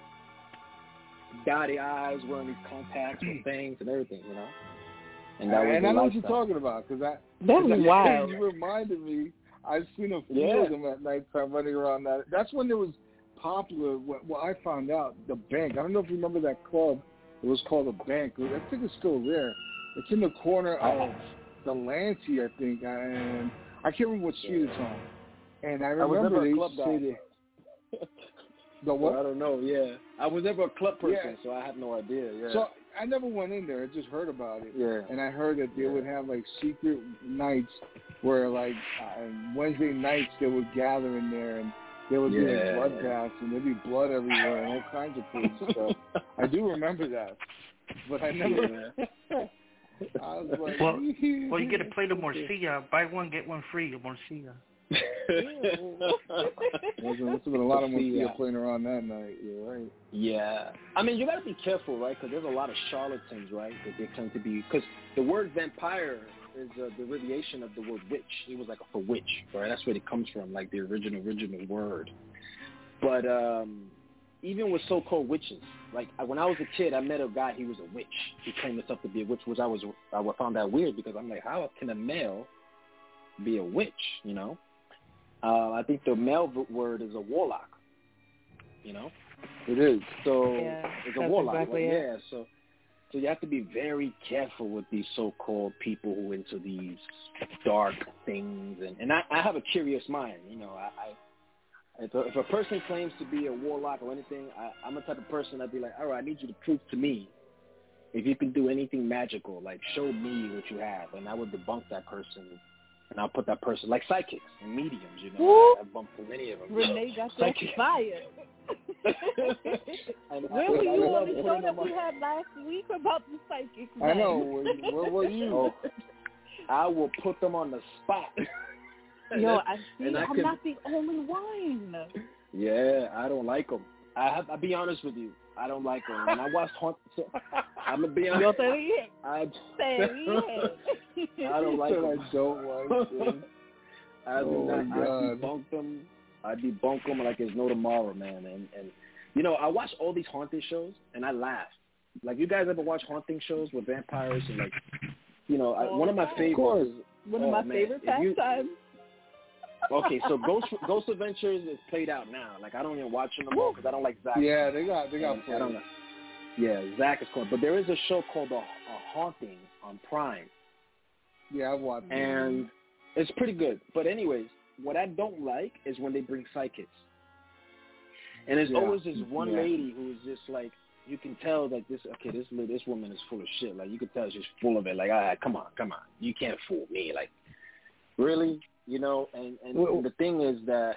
dotty eyes, wearing these contacts with things and everything, And I know what you're talking about, because that was wild. You reminded me. I've seen a few of them at nighttime running around that. That's when it was popular. Well, I found out the Bank. I don't know if you remember that club. It was called the Bank. I think it's still there. It's in the corner of Delancey, I think, and I can't remember what street it's on. And I remember they used to say that. The what? Well, I don't know. Yeah, I was never a club person, so I have no idea. Yeah. So I never went in there. I just heard about it. Yeah. And I heard that they would have like secret nights where like Wednesday nights they would gather in there and there would be like blood baths and there'd be blood everywhere and all kinds of crazy stuff. I do remember that, but I never. I was like, well, you get a plate of morcilla. Buy one, get one free. Morcilla. There's been a lot of morcilla playing around that night. You're right. Yeah, I mean, you got to be careful, right? Because there's a lot of charlatans, right? That they tend to be, because the word vampire is a derivation of the word witch. It was like for witch, right? That's where it comes from, like the original word. But even with so-called witches, like when I was a kid, I met a guy. He was a witch. He claimed himself to be a witch, which I found that weird because I'm like, how can a male be a witch? I think the male word is a warlock. It is. So it's a warlock. Exactly So you have to be very careful with these so-called people who are into these dark things. And I have a curious mind. If a person claims to be a warlock or anything, I'm the type of person that'd be like, all right, I need you to prove to me if you can do anything magical. Like, show me what you have, and I would debunk that person, and I'll put that person like psychics and mediums. You know, I've bumped through many of them. Renee got that fire. Where were you on the show that we had last week about the psychics? I know. Where were you? Oh, I will put them on the spot. Yo, I'm not the only one. Yeah, I don't like them. I'll be honest with you. I don't like them. When I watched I'm going to be honest. Yo te dije. I don't like them. I don't like them. I debunk them. I debunk them like there's no tomorrow, man. And you know, I watch all these haunted shows, and I laugh. Like, you guys ever watch haunting shows with vampires? And, like, you know, one of my favorites. One of my favorite pastimes. Okay, so Ghost Adventures is played out now. Like, I don't even watch them anymore because I don't like Zach. Yeah, they got played. I don't know. Yeah, Zach is cool. But there is a show called A Haunting on Prime. Yeah, I've watched it. And it's pretty good. But anyways, what I don't like is when they bring psychics. And there's always this one lady who is just like, you can tell that this woman is full of shit. Like, you can tell she's full of it. Like, all right, come on. You can't fool me. Like, really? You know, and the thing is that,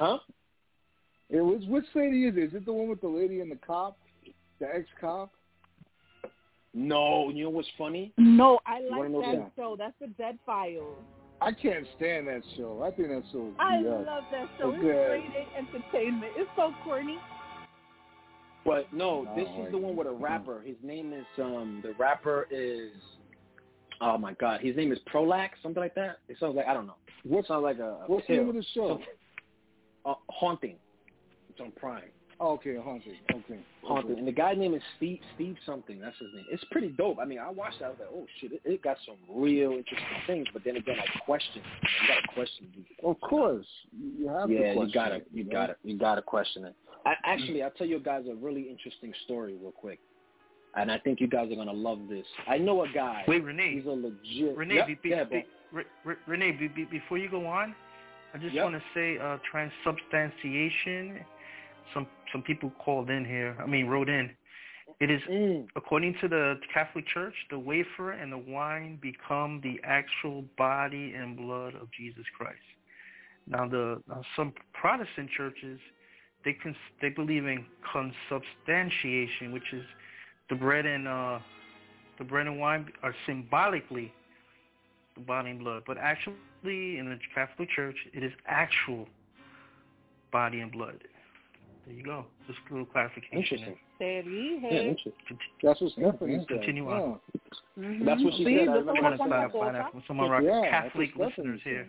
Which lady is it? Is it the one with the lady and the cop, the ex-cop? No, you know what's funny? No, I like that show. That's the Dead Files. I can't stand that show. I think that show is I love that show. It's rated entertainment. It's so corny. But no, this is the one with a rapper. His name is the rapper is, oh my God, his name is Prolax, something like that. It sounds like, I don't know. What's the name of the show? Haunting. It's on Prime. Oh, okay, Haunting. Haunting. And the guy's name is Steve something. That's his name. It's pretty dope. I mean, I watched that. I was like, oh, shit, it got some real interesting things. But then again, I question. You got to question it. Of course. You have to question it. You got to question it. I'll tell you guys a really interesting story real quick. And I think you guys are going to love this. I know a guy. Wait, Renee. He's a legit. Renee, Renee, before you go on, I just want to say transubstantiation. Some people wrote in. It is, according to the Catholic Church, the wafer and the wine become the actual body and blood of Jesus Christ. Now, some Protestant churches, they believe in consubstantiation, which is the bread and wine are symbolically the body and blood, but actually in the Catholic Church, it is actual body and blood. There you go. Just a little clarification. Interesting. Interesting. That's what Stephanie said. Continue on. Mm-hmm. That's what she said. I'm trying to clarify that from some of our Catholic listeners here.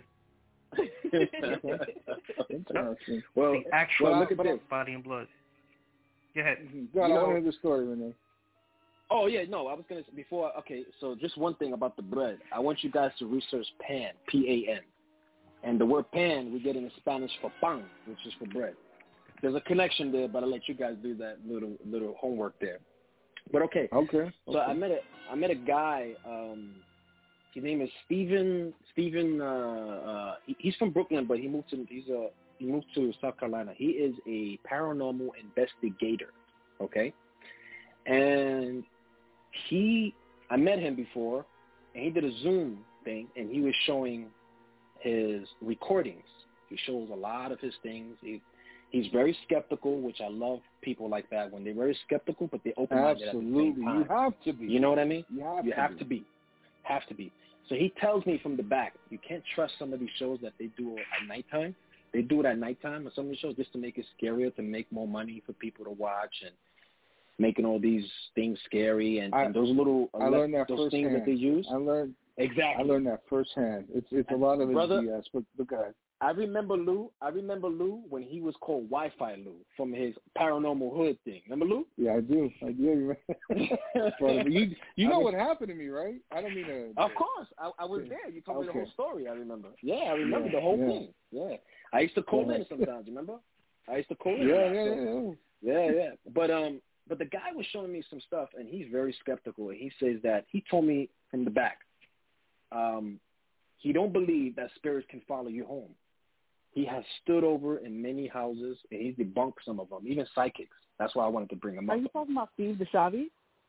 Interesting. Well, the actual look at this. body and blood. Go ahead. I want to hear the story, Renee. Oh, yeah, no, I was going to, before, okay, so just one thing about the bread. I want you guys to research pan, P-A-N. And the word pan, we get in Spanish for pan, which is for bread. There's a connection there, but I'll let you guys do that little homework there. But okay. So I met a guy, his name is Steven, he's from Brooklyn, but he moved to South Carolina. He is a paranormal investigator, okay? And I met him before, and he did a Zoom thing, and he was showing his recordings. He shows a lot of his things. He's very skeptical, which I love people like that, when they're very skeptical, but they're open-minded at the same time. You have to be. You know what I mean? You have to be. Have to be. So he tells me from the back, you can't trust some of these shows that they do at nighttime. They do it at nighttime on some of these shows just to make it scarier, to make more money for people to watch, and making all these things scary, and those little those things that they use. I learned that firsthand. It's a lot of BS, but go ahead. I remember Lou when he was called Wi-Fi Lou from his Paranormal Hood thing. Remember Lou? Yeah, I do. you know what happened to me, right? I don't mean to. Of course, I was there. You told me the whole story. I remember. Yeah, I remember the whole thing. Yeah, I used to call in sometimes. Remember? I used to call in. Yeah. But the guy was showing me some stuff, and he's very skeptical. And he says that he told me from the back, he don't believe that spirits can follow you home. He has stood over in many houses, and he's debunked some of them, even psychics. That's why I wanted to bring him up. Are you talking about Steve DeShavi?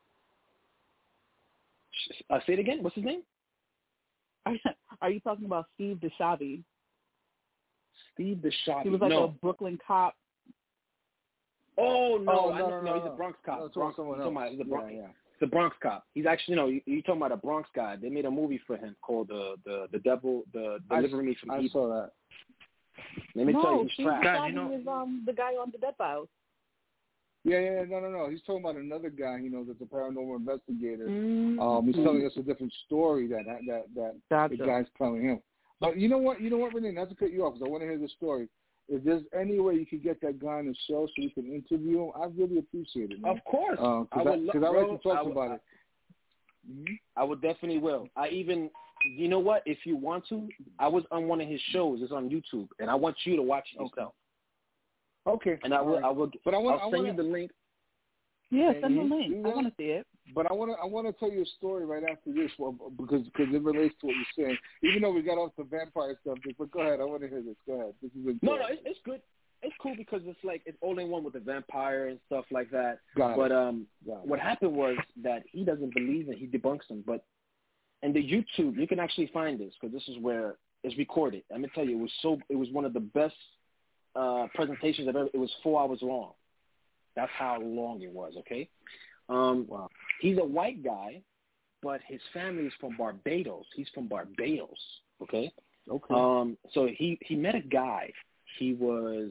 Say it again. What's his name? Are you talking about Steve DeShavi? Steve DeShavi. He was like a Brooklyn cop. Oh, no. No, he's a Bronx cop. No, He's a Bronx, yeah. The Bronx cop. He's actually, you're talking about a Bronx guy. They made a movie for him called the Devil, Deliver Me from Evil. I saw that. Let me tell you, he's Steve trash. DeShavi is the guy on the Dead Files. Yeah, no. He's talking about another guy, that's a paranormal investigator. He's telling us a different story that gotcha. The guy's telling him. But you know what, Renee, not to cut you off, because I want to hear the story. If there's any way you could get that guy on the show so we can interview him, I'd really appreciate it, man. Of course. Because I like to talk about it. I would definitely will. You know what? If you want to, I was on one of his shows. It's on YouTube, and I want you to watch it yourself. Okay. And I will. But I'll send you the link. Yeah, send the link. I want to see it. But I want to tell you a story right after this, because it relates to what you're saying. Even though we got off the vampire subject, but go ahead. I want to hear this. Go ahead. This is no, it's good. It's cool because it's all in one with the vampire and stuff like that. Got but it. What happened was that he doesn't believe it. He debunks them. But in the YouTube, you can actually find this because this is where it's recorded. Let me tell you, it was one of the best presentations I've ever. It was 4 hours long. That's how long it was. Okay. Wow. He's a white guy, but his family is from Barbados. He's from Barbados. Okay. Okay. So he met a guy. He was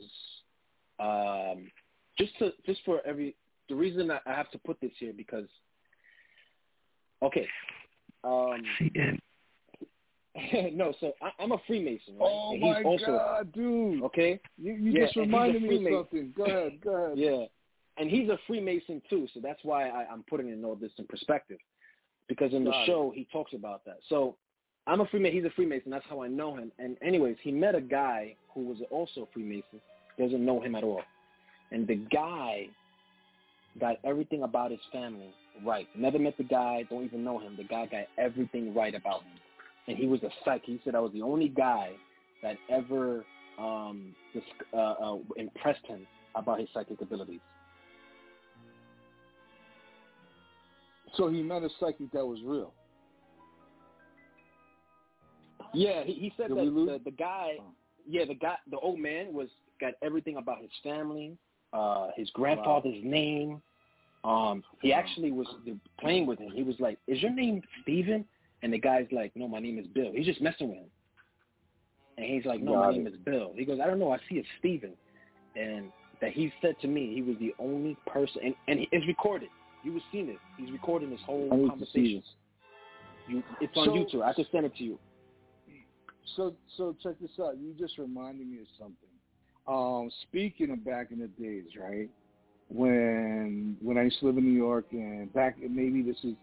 the reason I have to put this here because no, so I'm a Freemason, right? Oh my God, dude! Okay, you just reminded me of something. Go ahead. Yeah, and he's a Freemason too, so that's why I'm putting all this in perspective because in the show he talks about that. So I'm a Freemason. He's a Freemason. That's how I know him. And anyways, he met a guy who was also a Freemason. Doesn't know him at all. And the guy got everything about his family right. Never met the guy. Don't even know him. The guy got everything right about him. And he was a psychic. He said I was the only guy that ever impressed him about his psychic abilities. So he met a psychic that was real. Yeah, he said that the old man got everything about his family, his grandfather's name. He actually was playing with him. He was like, "Is your name Steven?" And the guy's like, "No, my name is Bill." He's just messing with him. And he's like, "No, my name is Bill." He goes, "I don't know. I see it's Steven." And that he said to me, he was the only person, and it's recorded. You will see this. He's recording this whole conversation. It's on YouTube. I can send it to you. So check this out. You just reminded me of something. Speaking of back in the days, right? When I used to live in New York, and maybe this is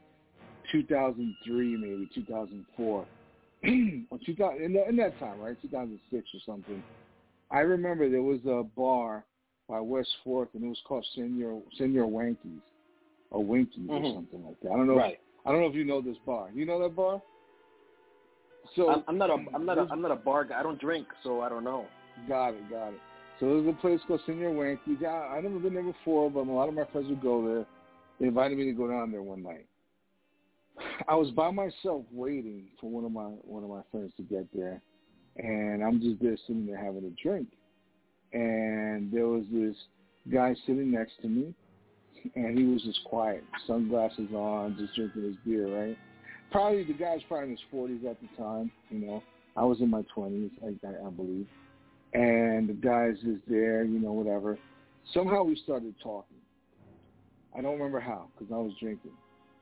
2003, maybe 2004, or in that time, right? 2006 or something. I remember there was a bar by West Fourth, and it was called Senor Wankies or Winkies or something like that. I don't know. Right. I don't know if you know this bar. You know that bar? So I'm not a bar guy. I don't drink, so I don't know. Got it. So there's a place called Senor Wankies. I've never been there before, but a lot of my friends would go there. They invited me to go down there one night. I was by myself waiting for one of my friends to get there, and I'm just there sitting there having a drink. And there was this guy sitting next to me, and he was just quiet, sunglasses on, just drinking his beer, right? The guy's probably in his 40s at the time, I was in my 20s, I believe. And the guy's just there, whatever. Somehow we started talking. I don't remember how, because I was drinking.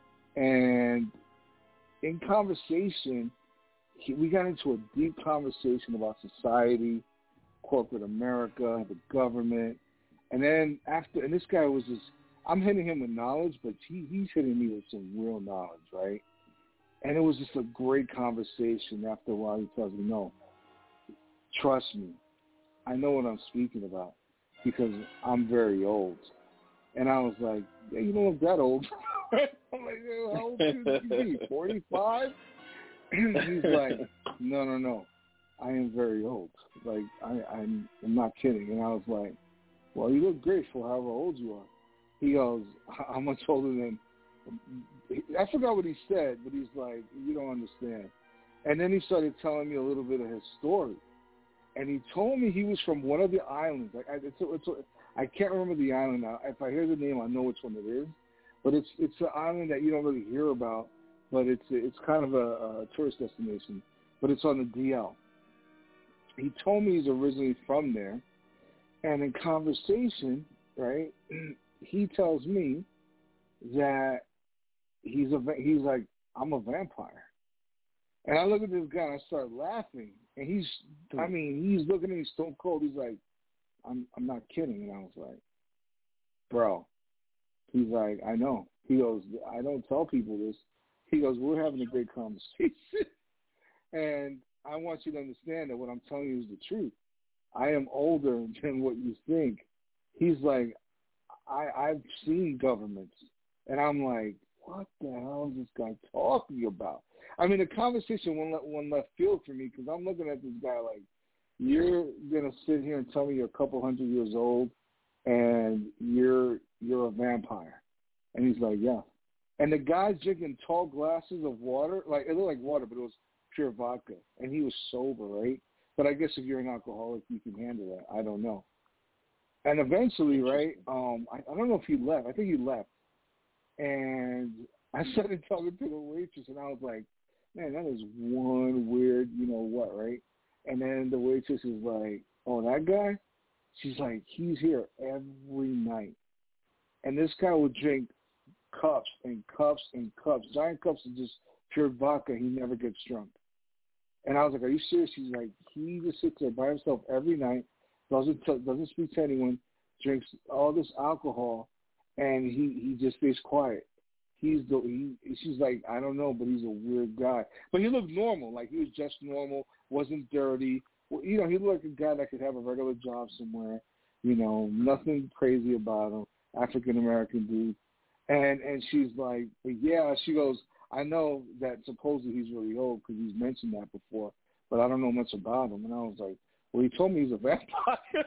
And in conversation, we got into a deep conversation about society, corporate America, the government. And then and this guy was just, I'm hitting him with knowledge, but he's hitting me with some real knowledge, right? And it was just a great conversation. After a while, he tells me, "No, trust me. I know what I'm speaking about because I'm very old." And I was like, "Yeah, you know I'm that old." I'm like, "How old could you be? 45?" He's like, No. I am very old. Like, I'm not kidding. And I was like, well, you look great for however old you are. He goes, how much older than, I forgot what he said, but he's like, you don't understand. And then he started telling me a little bit of his story. And he told me he was from one of the islands. Like, I can't remember the island now. If I hear the name, I know which one it is. But it's an island that you don't really hear about, but it's kind of a tourist destination. But it's on the DL. He told me he's originally from there. And in conversation, right, he tells me that he's like, I'm a vampire. And I look at this guy and I start laughing. And he's looking at me stone cold. He's like, I'm not kidding. And I was like, bro. He's like, I know. He goes, I don't tell people this. He goes, we're having a great conversation. And I want you to understand that what I'm telling you is the truth. I am older than what you think. He's like, I've seen governments. And I'm like, what the hell is this guy talking about? I mean, the conversation went left field for me because I'm looking at this guy like, you're going to sit here and tell me you're a couple 100 years old and you're a vampire. And he's like, yeah. And the guy's drinking tall glasses of water. Like, it looked like water, but it was pure vodka. And he was sober, right? But I guess if you're an alcoholic, you can handle that. I don't know. And eventually, right, I don't know if he left. I think he left. And I started talking to the waitress, and I was like, man, that is one weird, you know what, right? And then the waitress is like, oh, that guy? She's like, he's here every night. And this guy would drink cups and cups and cups, giant cups of just pure vodka. He never gets drunk. And I was like, are you serious? She's like, he just sits there by himself every night, doesn't speak to anyone, drinks all this alcohol, and he just stays quiet. She's like, I don't know, but he's a weird guy. But he looked normal, like he was just normal, wasn't dirty. Well, you know, he looked like a guy that could have a regular job somewhere. You know, nothing crazy about him. African American dude. And she's like, but yeah, she goes, I know that supposedly he's really old because he's mentioned that before, but I don't know much about him. And I was like, well, he told me he's a vampire.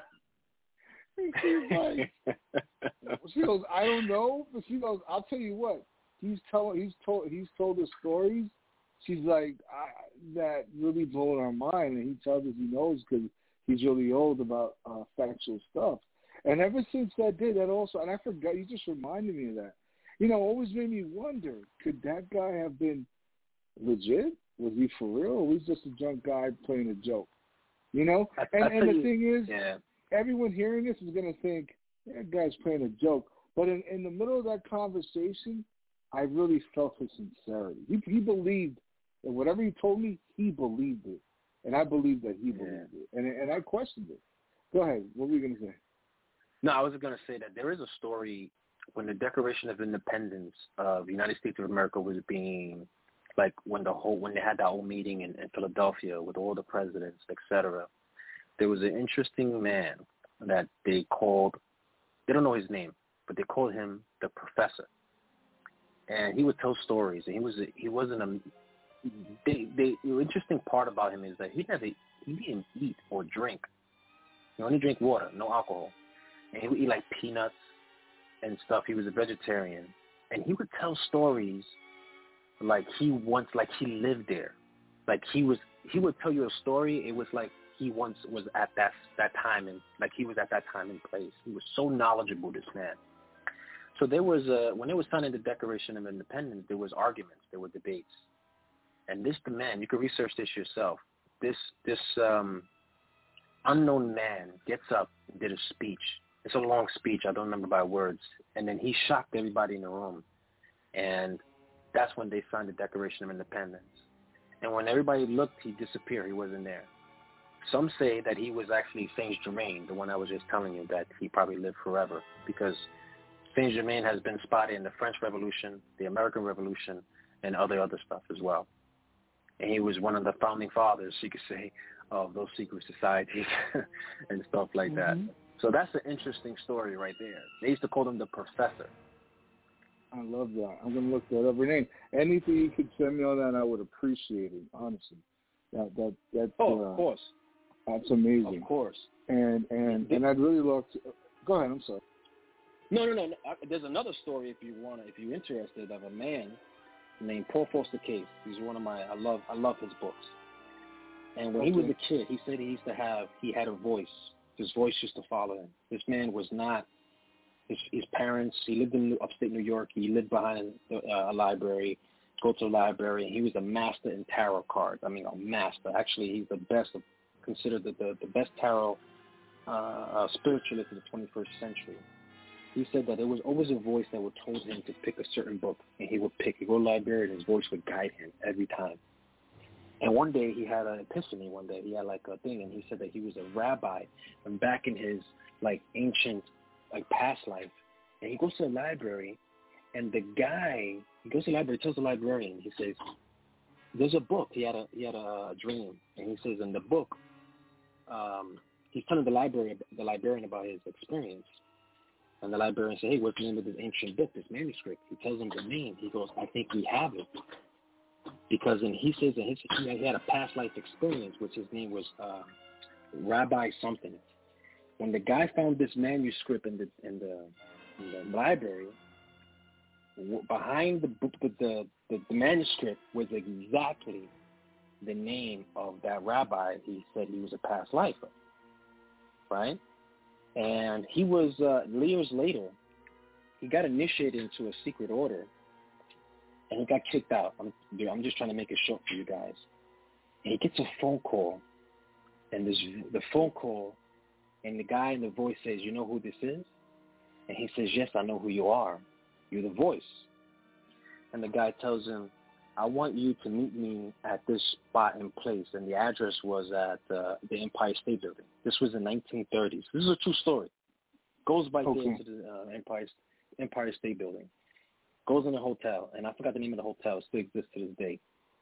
And she's like, she goes, I don't know, but she goes, I'll tell you what, he's told us stories. She's like, that really blew our mind, and he tells us he knows because he's really old about factual stuff. And ever since that day, that also, and I forgot, you just reminded me of that. You know, always made me wonder, could that guy have been legit? Was he for real, or was he just a drunk guy playing a joke? You know? And the thing is, everyone hearing this is going to think, that guy's playing a joke. But in the middle of that conversation, I really felt his sincerity. He believed that whatever he told me, he believed it. And I believed that he believed it. And I questioned it. Go ahead. What were you going to say? No, I was going to say that there is a story when the Declaration of Independence of the United States of America was being, like when they had that whole meeting in Philadelphia with all the presidents, etc. There was an interesting man that they called, they don't know his name, but they called him the Professor. And he would tell stories. And the interesting part about him is that he didn't eat or drink. He only drank water, no alcohol. And he would eat like peanuts and stuff. He was a vegetarian. And he would tell stories like he lived there. Like he would tell you a story. It was like he once was at that time, and like he was at that time and place. He was so knowledgeable, this man. So there was when they were signing the Declaration of Independence, there was arguments, there were debates. And the man, you can research this yourself. This unknown man gets up and did a speech. It's a long speech. I don't remember by words. And then he shocked everybody in the room. And that's when they signed the Declaration of Independence. And when everybody looked, he disappeared. He wasn't there. Some say that he was actually Saint-Germain, the one I was just telling you, that he probably lived forever. Because Saint-Germain has been spotted in the French Revolution, the American Revolution, and other stuff as well. And he was one of the founding fathers, you could say, of those secret societies and stuff like that. So that's an interesting story right there. They used to call him the Professor. I love that. I'm going to look that up. Renee, anything you could send me on that, I would appreciate it, honestly. That's of course. That's amazing. Of course. And I'd really love to. Go ahead. I'm sorry. No. There's another story if you're interested, of a man named Paul Foster Case. He's one of my. I love his books. And when he was a kid, he said he had a voice. His voice used to follow him. This man was not. His parents. He lived in upstate New York. He lived behind a library. Go to the library, and he was a master in tarot cards. I mean, a master. Actually, he's the best. Considered the best tarot spiritualist of the 21st century. He said that there was always a voice that would told him to pick a certain book, and he would pick. He'd go to the library, and his voice would guide him every time. And one day he had an epiphany. One day he had like a thing, and he said that he was a rabbi, and back in his like ancient like past life, and he goes to the library, and he goes to the library, tells the librarian, he says, "There's a book." He had a dream, and he says in the book, he's telling the librarian about his experience. And the librarian said, "Hey, what's the name of this ancient book, this manuscript?" He tells him the name. He goes, "I think we have it." Because he says that he had a past life experience, which his name was Rabbi something. When the guy found this manuscript in the library, behind the book, the manuscript was exactly the name of that rabbi. He said he was a past lifer, right? And he was years later, he got initiated into a secret order, and he got kicked out. I'm just trying to make it short for you guys. And he gets a phone call, and the phone call, and the guy in the voice says, "You know who this is?" And he says, "Yes, I know who you are. You're the voice." And the guy tells him, "I want you to meet me at this spot and place." And the address was at the Empire State Building. This was in 1930s. This is a true story. Goes by there to the Empire State Building. Goes in a hotel, and I forgot the name of the hotel. It still exists to this day.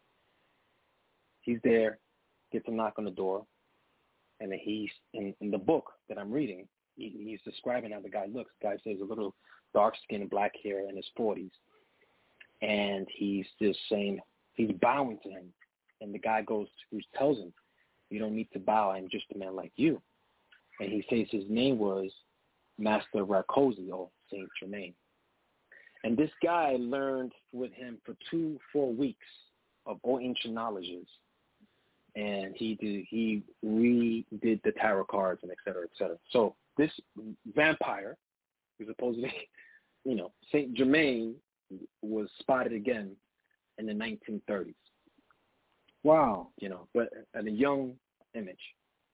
He's there, gets a knock on the door, and then he's in the book that I'm reading. He's describing how the guy looks. The guy says a little dark skin, black hair, in his 40s. And he's just saying, he's bowing to him. And the guy tells him, "You don't need to bow. I'm just a man like you." And he says his name was Master Rakosi, or Saint Germain. And this guy learned with him for 4 weeks of all ancient knowledges. And he redid the tarot cards and et cetera, et cetera. So this vampire, who supposedly, Saint Germain, was spotted again in the 1930s. Wow. But at a young image,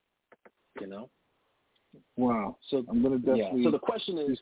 Wow. So I'm gonna definitely. Yeah. So the question is,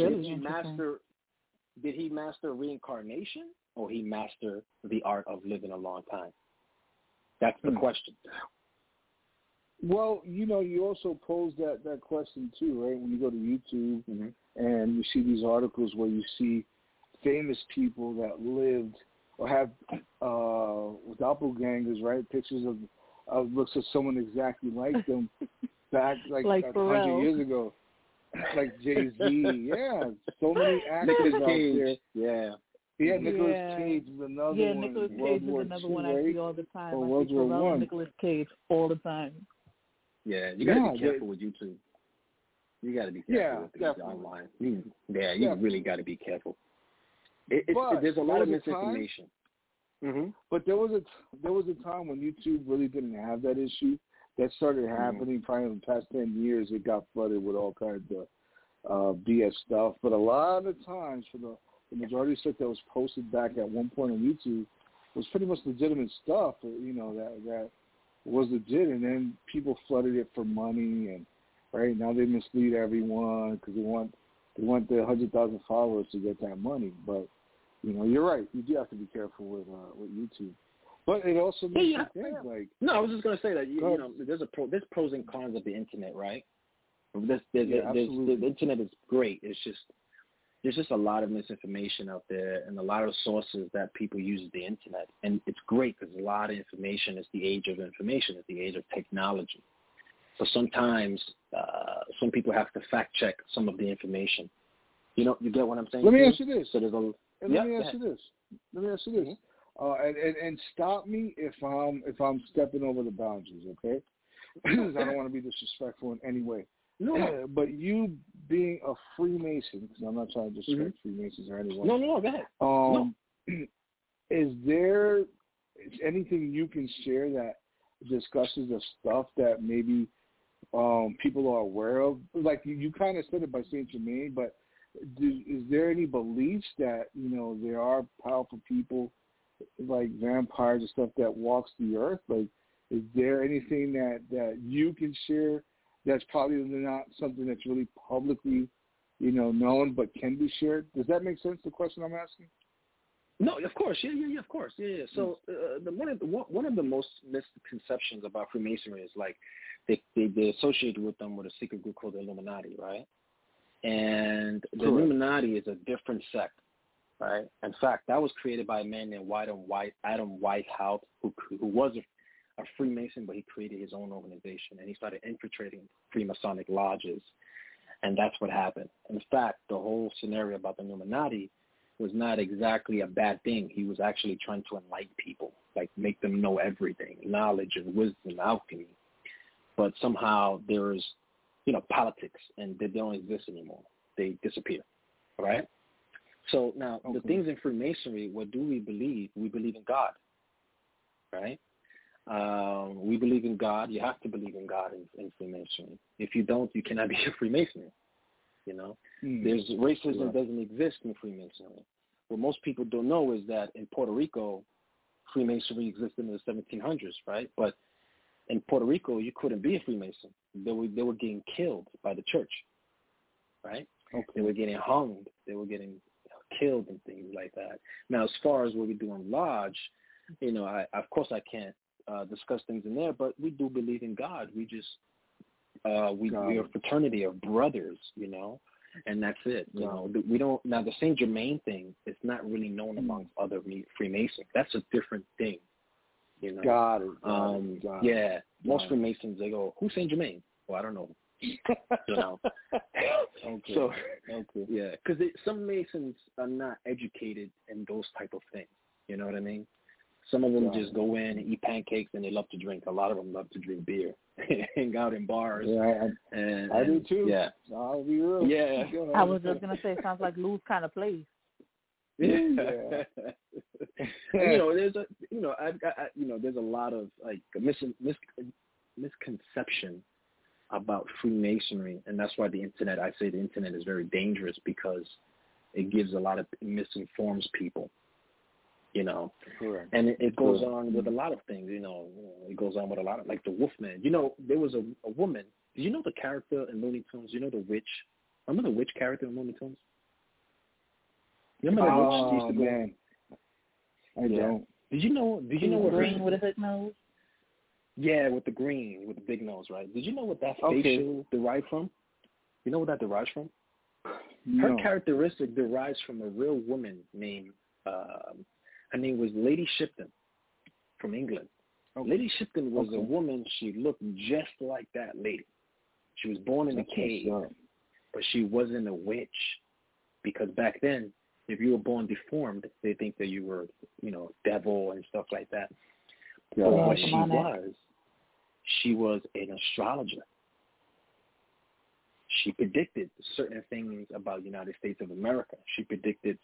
did he master reincarnation, or he master the art of living a long time? That's the question. Well, you also pose that question too, right? When you go to YouTube and you see these articles where you see famous people that lived or have doppelgangers, right? Pictures of looks of someone exactly like them back like 100 years ago. Like Jay-Z, yeah. So many actors out there. Yeah. Yeah, Nicolas Cage is another one. Yeah, Nicolas Cage is another one I see all the time. Or World War I. Nicolas Cage all the time. Yeah, you got to be careful with YouTube. You got to be careful with things online. You really got to be careful. There's a lot of misinformation. But there was a time when YouTube really didn't have that issue. That started happening probably in the past 10 years. It got flooded with all kinds of BS stuff. But a lot of times, for the majority of stuff that was posted back at one point on YouTube was pretty much legitimate stuff. That was legit, and then people flooded it for money, and right now they mislead everyone because they want the 100,000 followers to get that money. But you're right. You do have to be careful with YouTube. But it also makes you think, like... No, I was just going to say that, there's pros and cons of the Internet, right? The Internet is great. It's just, there's just a lot of misinformation out there and a lot of sources that people use the Internet. And it's great because a lot of information is the age of information. It's the age of technology. So sometimes some people have to fact check some of the information. You get what I'm saying? Let me ask you this. So there's Let me ask you this. And stop me if I'm stepping over the boundaries, okay? Because I don't want to be disrespectful in any way. No. But you being a Freemason, because I'm not trying to disrespect Freemasons or anyone. No, go ahead. Is there anything you can share that discusses the stuff that maybe people are aware of? Like you kind of said it by Saint Germain, but is there any beliefs that there are powerful people like vampires and stuff that walks the earth? Like, is there anything that you can share that's probably not something that's really publicly known but can be shared? Does that make sense? The question I'm asking. No, of course, yeah, of course, yeah. So one of the most misconceptions about Freemasonry is like they associate with them with a secret group called the Illuminati, right? And the Illuminati is a different sect, right? In fact, that was created by a man named Adam Weishaupt, who was a Freemason, but he created his own organization, and he started infiltrating Freemasonic lodges, and that's what happened. In fact, the whole scenario about the Illuminati was not exactly a bad thing. He was actually trying to enlighten people, like make them know everything, knowledge and wisdom, alchemy. But somehow there's, politics, and they don't exist anymore. They disappear, right? So now the things in Freemasonry, what do we believe? We believe in God, right? We believe in God. You have to believe in God in Freemasonry. If you don't, you cannot be a Freemason. There's racism doesn't exist in Freemasonry. What most people don't know is that in Puerto Rico, Freemasonry existed in the 1700s, right? But in Puerto Rico, you couldn't be a Freemason. They were getting killed by the church, right? Okay. They were getting hung. They were getting killed and things like that. Now, as far as what we do in lodge, of course I can't discuss things in there, but we do believe in God. We just we're a fraternity of brothers, and that's it. We don't. Now the Saint Germain thing is not really known amongst other Freemasons. That's a different thing. Got it. Yeah. Most Freemasons, they go, "Who's Saint Germain?" Well, I don't know. Okay. So, yeah, because some Masons are not educated in those type of things. You know what I mean? Some of them just go in and eat pancakes, and they love to drink. A lot of them love to drink beer, hang out in bars. Yeah, I do too. Yeah, I'll be real. Yeah, I was just gonna say, sounds like Lou's kind of place. Yeah. There's there's a lot of like misconception about Freemasonry, and that's why I say the internet is very dangerous, because it gives a lot of misinforms people. Correct. And it goes on with a lot of things, it goes on with a lot of, like the Wolfman. There was a woman. Did you know the character in Looney Tunes? The witch? Remember the witch character in Looney Tunes? You remember the witch used to go? Man. I don't. Did you know what green with a big nose? Yeah, with the green, with the big nose, right? Did you know what that facial derived from? You know what that derives from? No. Her characteristic derives from a real woman named, her name was Lady Shipton from England. Okay. Lady Shipton was a woman. She looked just like that lady. She was born in a cave, but she wasn't a witch, because back then, if you were born deformed, they think that you were, devil and stuff like that. Yeah. But what she was an astrologer. She predicted certain things about the United States of America. She predicted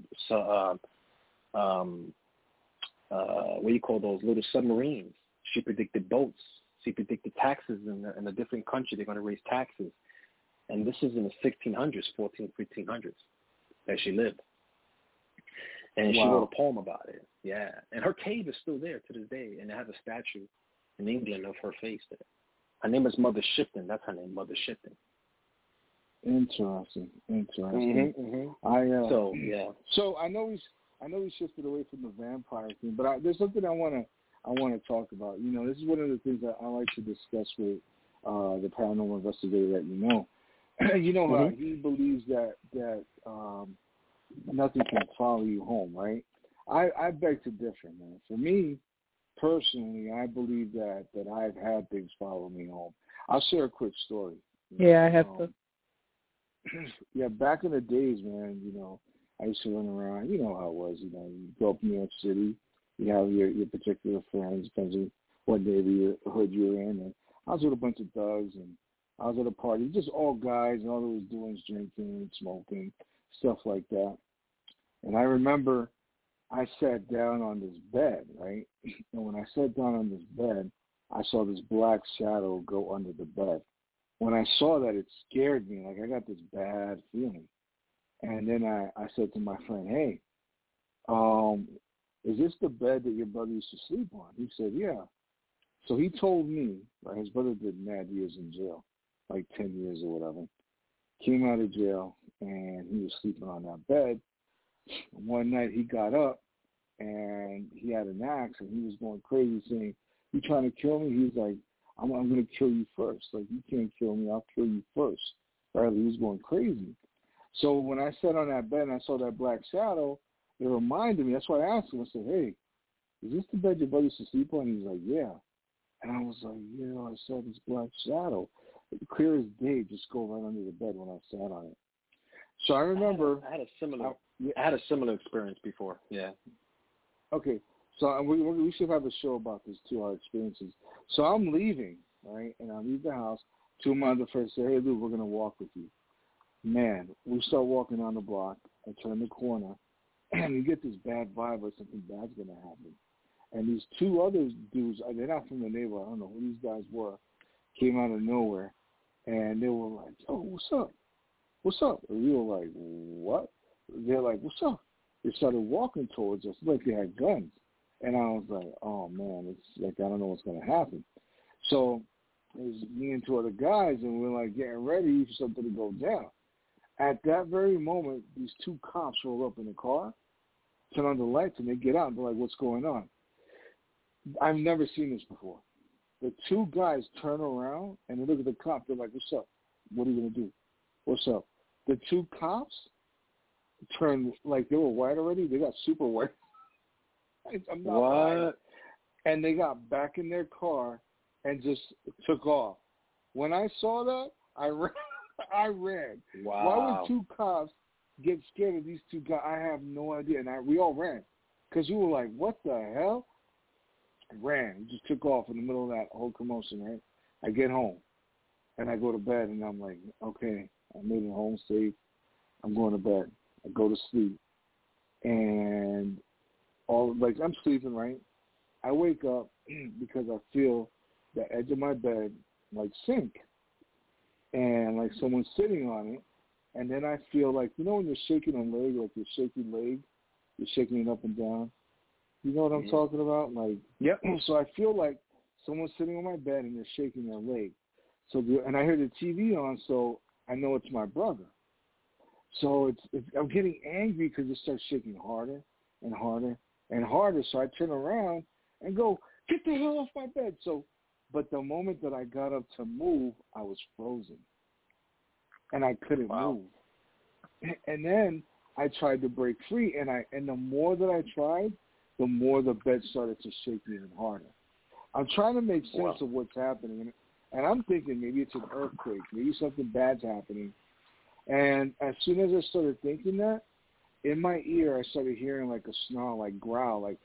what do you call those little submarines? She predicted boats. She predicted taxes in a different country. They're going to raise taxes. And this is in the 1600s, 1500s, that she lived. And she wrote a poem about it. Yeah. And her cave is still there to this day, and it has a statue in England of her face there. Her name is Mother Shipton. That's her name, Mother Shipton. Interesting. Mm-hmm. So I know we shifted away from the vampire thing, but there's something I want to talk about. This is one of the things that I like to discuss with the paranormal investigator that you know. He believes that nothing can follow you home, right? I beg to differ, man. For me, personally, I believe that I've had things follow me home. I'll share a quick story. Yeah, I have to. Yeah, back in the days, man, I used to run around. You know how it was. You grow up in New York City. you have your particular friends, depends on what neighborhood you're in. And I was with a bunch of thugs, and I was at a party, just all guys, and all they was doing was drinking, smoking, stuff like that. And I remember I sat down on this bed, right? And when I sat down on this bed, I saw this black shadow go under the bed. When I saw that, it scared me. Like, I got this bad feeling. And then I said to my friend, hey, is this the bed that your brother used to sleep on? He said, yeah. So he told me, right, his brother did mad years in jail, like 10 years or whatever. Came out of jail, and he was sleeping on that bed. One night he got up, and he had an axe, and he was going crazy saying, you trying to kill me? He's like, I'm going to kill you first. Like, you can't kill me. I'll kill you first. Right? He was going crazy. So when I sat on that bed and I saw that black shadow, it reminded me. That's why I asked him. I said, hey, is this the bed your brother used to sleep on? He's like, yeah. And I was like, yeah, I saw this black shadow. Clear as day, just go right under the bed when I sat on it. So I remember. I had a similar experience before. Yeah. Okay. So we should have a show about this too, our experiences. So I'm leaving, right? And I leave the house. Two of my other friends say, hey, Lou, we're going to walk with you. Man, we start walking on the block. I turn the corner, and you get this bad vibe that something bad's going to happen. And these two other dudes, they're not from the neighborhood. I don't know who these guys were, came out of nowhere. And they were like, oh, what's up? What's up? And we were like, what? They're like, what's up? They started walking towards us like they had guns. And I was like, oh, man, it's like I don't know what's going to happen. So it was me and two other guys, and we were like getting ready for something to go down. At that very moment, these two cops roll up in the car, turn on the lights, and they get out and they're like, what's going on? I've never seen this before. The two guys turn around and they look at the cop. They're like, what's up? What are you going to do? What's up? The two cops turned like they were white already. They got super white. I'm not lying. And they got back in their car and just took off. When I saw that, I ran. I ran. Wow. Why would two cops get scared of these two guys? I have no idea. And we all ran because we were like, what the hell? I ran. We just took off in the middle of that whole commotion, right? I get home, and I go to bed, and I'm like, okay, I made it home safe. I'm going to bed. I go to sleep. And I'm sleeping, right? I wake up because I feel the edge of my bed like sink. And like someone's sitting on it. And then I feel like, you know when you're shaking a leg, like your shaky leg, you're shaking it up and down? You know what I'm talking about? Like, yep. So I feel like someone's sitting on my bed and they're shaking their leg. And I hear the TV on, so I know it's my brother. So I'm getting angry because it starts shaking harder and harder and harder. So I turn around and go, get the hell off my bed. But the moment that I got up to move, I was frozen. And I couldn't move. And then I tried to break free, and the more that I tried, the more the bed started to shake even harder. I'm trying to make sense of what's happening, and I'm thinking maybe it's an earthquake, maybe something bad's happening. And as soon as I started thinking that, in my ear I started hearing like a snarl, like growl, like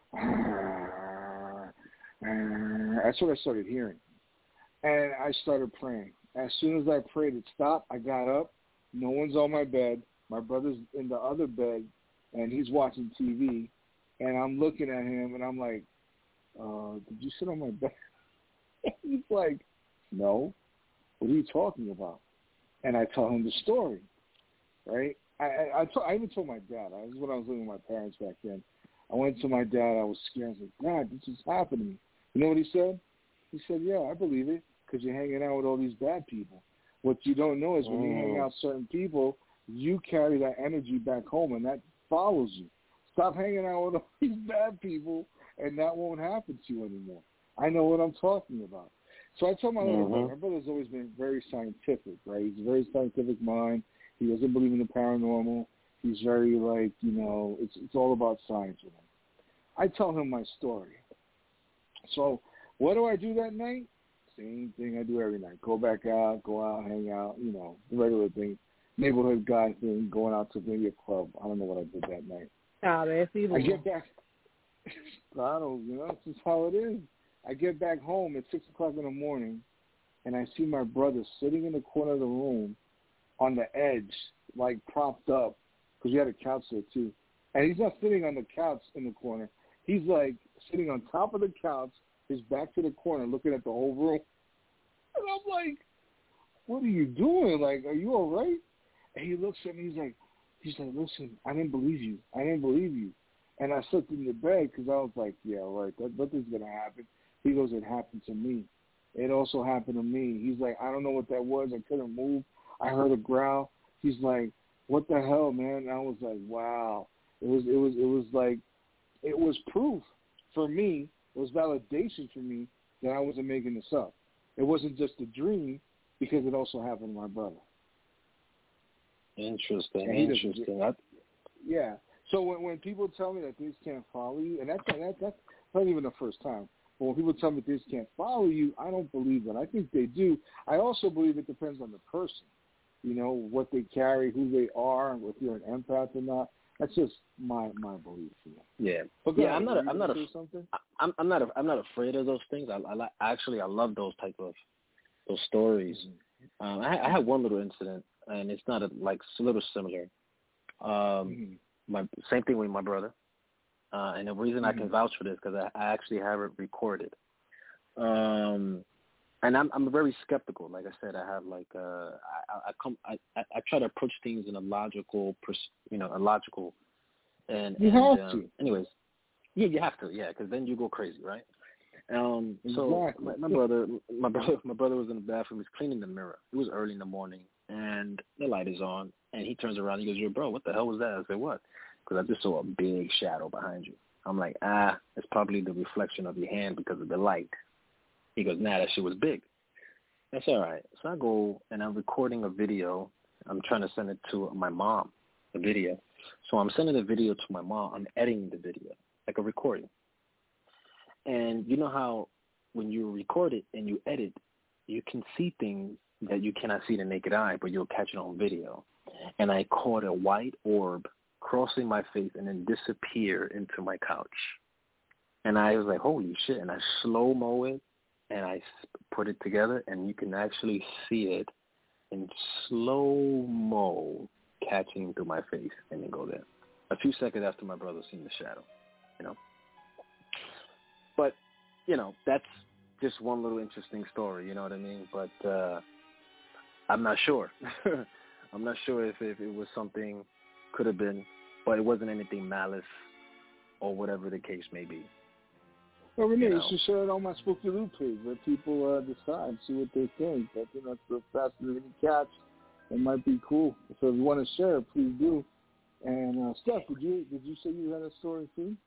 that's what I started hearing. And I started praying. As soon as I prayed it stopped, I got up. No one's on my bed. My brother's in the other bed, and he's watching TV. And I'm looking at him, and I'm like, did you sit on my bed? He's like, no. What are you talking about? And I tell him the story, right? I even told my dad. This is when I was living with my parents back then. I went to my dad. I was scared. I was like, Dad, this is happening. You know what he said? He said, yeah, I believe it, because you're hanging out with all these bad people. What you don't know is when you hang out with certain people, you carry that energy back home, and that follows you. Stop hanging out with all these bad people, and that won't happen to you anymore. I know what I'm talking about. So I told my little brother, my brother's always been very scientific, right? He's a very scientific mind. He doesn't believe in the paranormal. He's very like, it's all about science with him. I tell him my story. So what do I do that night? Same thing I do every night. Go out, hang out, the regular thing. Neighborhood guy thing, going out to maybe a club. I don't know what I did that night. That's evil. I get back. I don't, that's just how it is. I get back home at 6 o'clock in the morning, and I see my brother sitting in the corner of the room on the edge, like propped up, because we had a couch there too. And he's not sitting on the couch in the corner. He's like sitting on top of the couch, his back to the corner, looking at the whole room. And I'm like, what are you doing? Like, are you all right? And he looks at me, he's like, listen, I didn't believe you. And I slipped in the bed because I was like, yeah, right, nothing's going to happen. He goes, it happened to me. It also happened to me. He's like, I don't know what that was. I couldn't move. I heard a growl. He's like, what the hell, man? And I was like, wow. It was proof for me. It was validation for me that I wasn't making this up. It wasn't just a dream because it also happened to my brother. Interesting. Yeah. So when people tell me that things can't follow you, and that's not even the first time, but when people tell me things can't follow you, I don't believe that. I think they do. I also believe it depends on the person, what they carry, who they are, if you're an empath or not. That's just my belief. Yeah. But I'm not afraid of those things. I love those type of those stories. Mm-hmm. I had one little incident, and it's not a little similar. My same thing with my brother, and the reason I can vouch for this because I actually have it recorded. And I'm very skeptical. Like I said, I have I try to approach things in a logical, and you have to. Anyways, yeah, you have to, because then you go crazy, right? Exactly. So my brother was in the bathroom. He's cleaning the mirror. It was early in the morning, and the light is on. And he turns around. He goes, "Yo, bro, what the hell was that?" I said, "What?" Because I just saw a big shadow behind you. I'm like, it's probably the reflection of your hand because of the light. He goes, "Nah, that shit was big." That's all right. So I go and I'm recording a video. I'm trying to send it to my mom, the video. So I'm sending the video to my mom. I'm editing the video, like a recording. And you know how when you record it and you edit, you can see things that you cannot see the naked eye, but you'll catch it on video. And I caught a white orb crossing my face and then disappear into my couch. And I was like, holy shit. And I slow-mo it, and I put it together, and you can actually see it in slow-mo catching through my face and then go there. A few seconds after my brother seen the shadow, But, that's just one little interesting story, you know what I mean? But I'm not sure. I'm not sure if it was something, could have been, but it wasn't anything malice or whatever the case may be. Well, Renee, you should share it on my Spooky Loop page. Let people decide, see what they think. But, it's a fascinating catch. It might be cool. So if you want to share it, please do. And Steph, did you say you had a story too?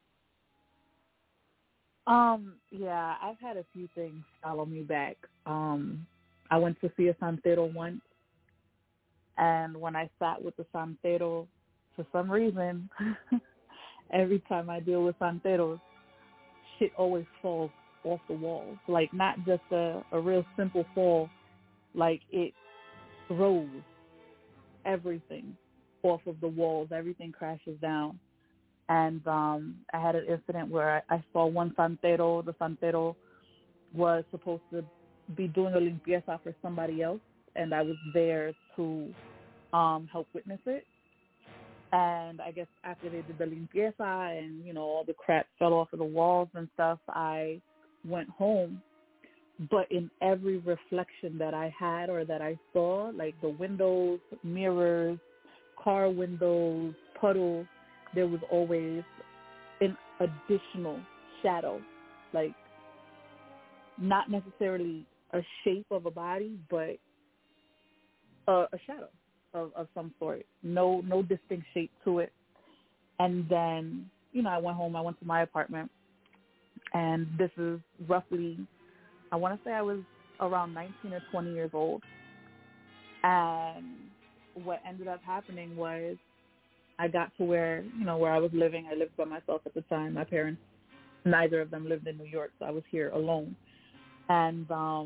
Yeah, I've had a few things follow me back. I went to see a santero once, and when I sat with the santero, for some reason, every time I deal with santeros, shit always falls off the walls. Like, not just a real simple fall, like it throws everything off of the walls. Everything crashes down. And I had an incident where I saw one santero. The santero was supposed to be doing a limpieza for somebody else, and I was there to help witness it. And I guess after they did the limpieza and, all the crap fell off of the walls and stuff, I went home. But in every reflection that I had or that I saw, like the windows, mirrors, car windows, puddles, there was always an additional shadow, like not necessarily a shape of a body, but a shadow of some sort. No distinct shape to it. And then, I went home. I went to my apartment, and this is roughly, I want to say I was around 19 or 20 years old. And what ended up happening was I got to where I was living. I lived by myself at the time. My parents, neither of them lived in New York, so I was here alone. And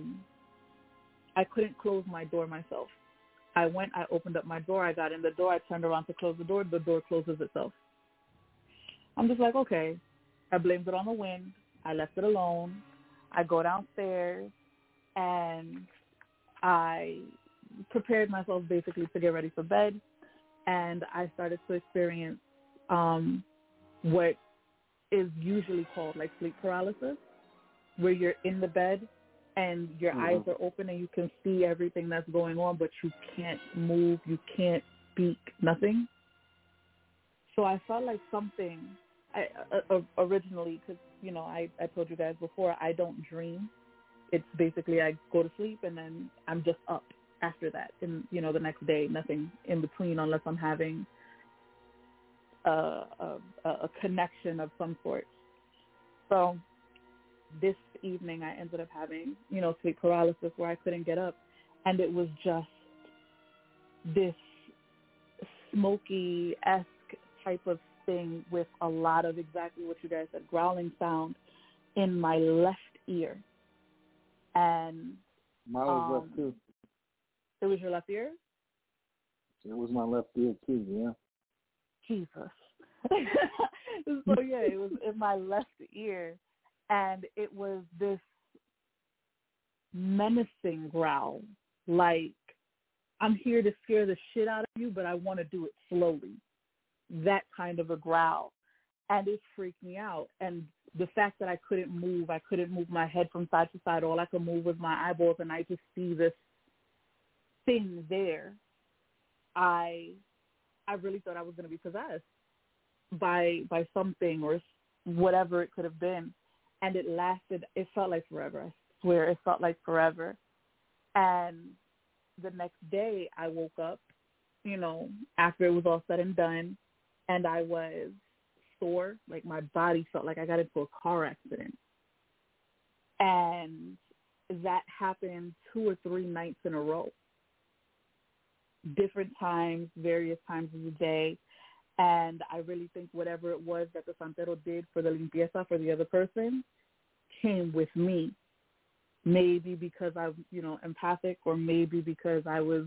I couldn't close my door myself. I opened up my door, I got in the door, I turned around to close the door closes itself. I'm just like, okay. I blamed it on the wind. I left it alone. I go downstairs, and I prepared myself basically to get ready for bed, and I started to experience what is usually called like sleep paralysis, where you're in the bed and your eyes are open and you can see everything that's going on, but you can't move, you can't speak, nothing. So I felt like something, originally, because, you know, I told you guys before, I don't dream. It's basically I go to sleep and then I'm just up after that. And, you know, the next day, nothing in between unless I'm having a connection of some sort. So this evening I ended up having, you know, sleep paralysis where I couldn't get up. And it was just this smoky-esque type of thing with a lot of exactly what you guys said, growling sound in my left ear. And mine was left too. It was your left ear? It was my left ear too, yeah. Jesus. So yeah, it was in my left ear, and it was this menacing growl, like, I'm here to scare the shit out of you, but I want to do it slowly. That kind of a growl. And it freaked me out. And the fact that I couldn't move my head from side to side. All I could move was my eyeballs, and I just see this thing there. I really thought I was going to be possessed by something or whatever it could have been. And it lasted, it felt like forever. I swear, it felt like forever. And the next day I woke up, you know, after it was all said and done, and I was sore. Like, my body felt like I got into a car accident. And that happened 2 or 3 nights in a row. Different times, various times of the day. And I really think whatever it was that the santero did for the limpieza for the other person came with me. Maybe because I'm, you know, empathic, or maybe because I was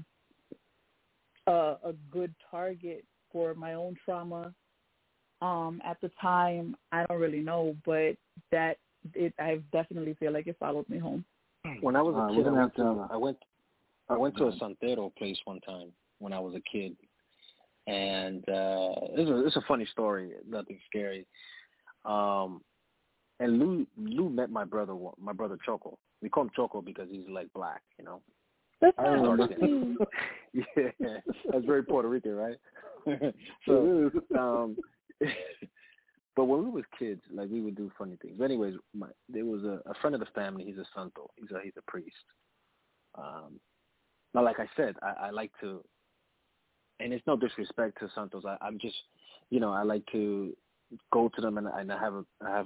a good target for my own trauma at the time. I don't really know, but I definitely feel like it followed me home. When I was a kid, I went to a santero place one time when I was a kid, and it's a funny story, nothing scary. And Lou met my brother Choco. We call him Choco because he's like black, you know. That's yeah, that's very Puerto Rican, right? So, but when we was kids, like, we would do funny things. But anyways, there was a friend of the family. He's a santo. He's a priest. Now, like I said, I like to, and it's no disrespect to santos. I'm just, you know, I like to go to them, and I have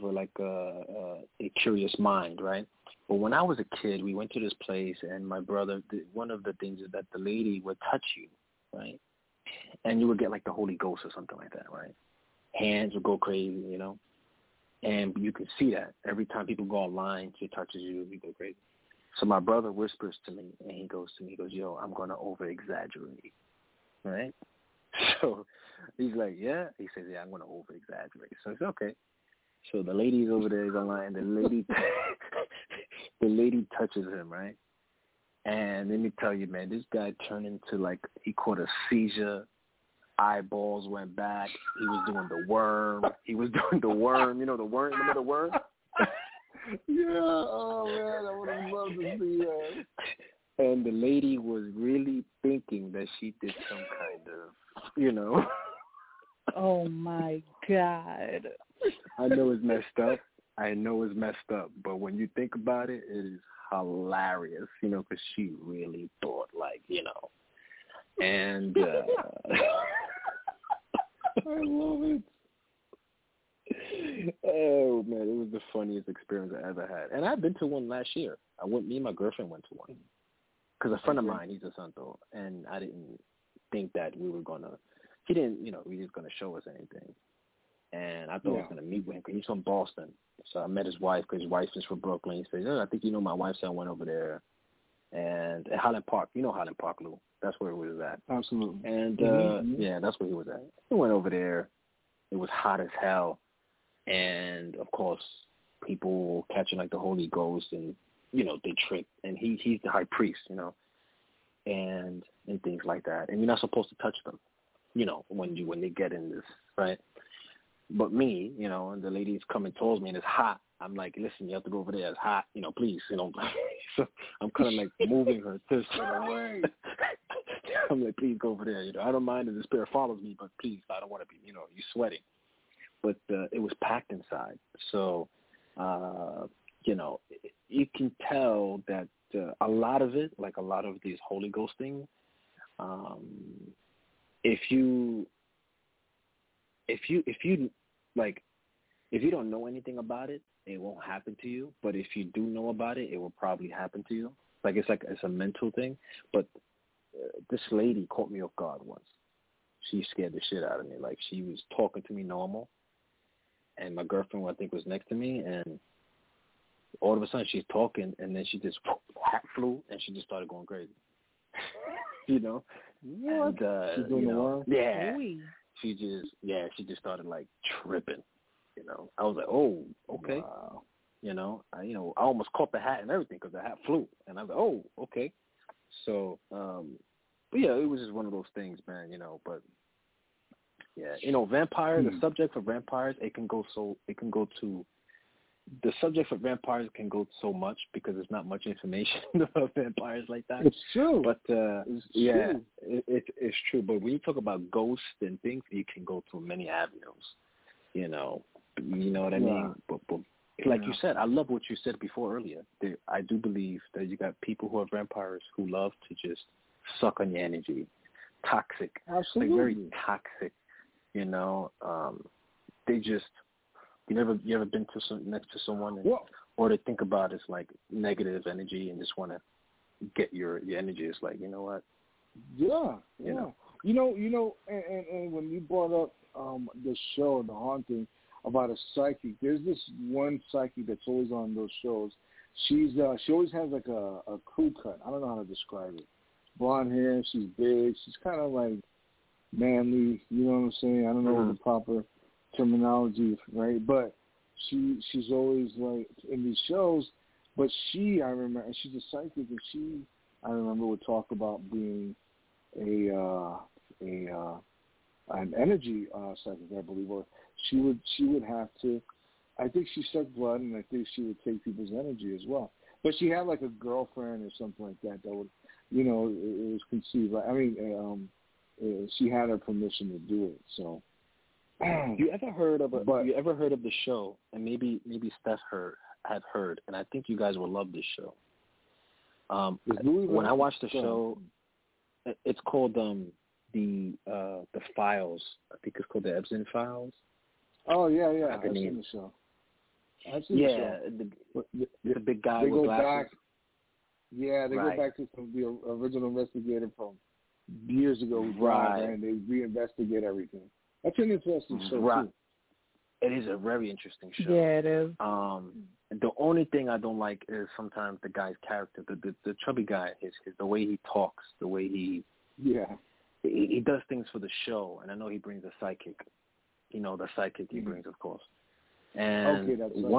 a curious mind, right? But when I was a kid, we went to this place, and my brother, one of the things is that the lady would touch you, right? And you would get like the Holy Ghost or something like that, right? Hands would go crazy, you know? And you can see that every time people go online, she touches you, you go crazy. So my brother whispers to me, and he goes, yo, I'm going to over-exaggerate, right? So he's like, yeah? He says, yeah, I'm going to over-exaggerate. So I said, okay. So the lady's over there, he's online, the lady touches him, right? And let me tell you, man, this guy turned into, like, he caught a seizure. Eyeballs went back. He was doing the worm. You know the worm? Remember the worm? Yeah, oh, man, I would have loved to see that. And the lady was really thinking that she did some kind of, you know. Oh, my God. I know it's messed up. But when you think about it, it is hilarious, you know, because she really thought, like, you know. And I love it. Oh, man, it was the funniest experience I ever had. And I've been to one last year. Me and my girlfriend went to one. Because a friend of mine, he's a santo, and I didn't think that we were going to, he didn't, you know, he was going to show us anything. And I thought I was going to meet with him because he's from Boston. So I met his wife because his wife is from Brooklyn. He said, I think you know my wife, so I went over there. And at Highland Park, you know Highland Park, Lou. That's where he was at. Absolutely. And, yeah, that's where he was at. We went over there. It was hot as hell. and of course, people catching like the Holy Ghost, and they trip, and he's the high priest, and things like that, and you're not supposed to touch them, when they get in this, right? But me, and the lady's coming towards me and it's hot. I'm like, listen, you have to go over there. It's hot, please, So I'm kind of like moving her to away. I'm like, please go over there. I don't mind if the spirit follows me, but please, I don't want to be, you sweating. But it was packed inside, so you can tell that a lot of it, like a lot of these Holy Ghost things, if you don't know anything about it, it won't happen to you. But if you do know about it, it will probably happen to you. It's a mental thing. But this lady caught me off guard once. She scared the shit out of me. Like, she was talking to me normal, and my girlfriend, I think, was next to me, and all of a sudden she's talking, and then she just hat flew, and she just started going crazy. What? And, she's doing the work? Yeah. She just started like tripping. I was like, oh, okay. Wow. I almost caught the hat and everything because the hat flew, and I was like, oh, okay. So, but yeah, it was just one of those things, man. But yeah, vampire. The subject for vampires, the subject for vampires can go so much because there's not much information about vampires like that. It's true. But it's true. It's true. But when you talk about ghosts and things, you can go through many avenues. You know what I mean? But like you said, I love what you said before earlier. I do believe that you got people who are vampires who love to just suck on your energy. Toxic. Absolutely. Like very toxic. They just. You ever been next to someone or they think about it's like negative energy and just want to get your energy? It's like, you know what? Yeah. And when you brought up the show, The Haunting, about a psychic, there's this one psychic that's always on those shows. She always has like a crew cut. I don't know how to describe it. Blonde hair, she's big, she's kind of like manly. You know what I'm saying? I don't know the proper terminology, right? But she's always like in these shows. But I remember, and she's a psychic, and I remember would talk about being an energy psychic, I believe, or she would have to. I think she sucked blood, and I think she would take people's energy as well. But she had like a girlfriend or something like that would, it was conceived. I mean, she had her permission to do it. So. You ever heard of the show? And maybe Steph had heard, and I think you guys will love this show. When I watched the show, it's called the Files. I think it's called the Epstein Files. Oh yeah. I've seen the show. The big guy with glasses. They go back to the original investigator from years ago. Right. And they reinvestigate everything. That's an interesting show, too. It is a very interesting show. Yeah, it is. The only thing I don't like is sometimes the guy's character, the chubby guy, the way he talks, the way he does things for the show. And I know he brings a psychic. The psychic he brings, of course. And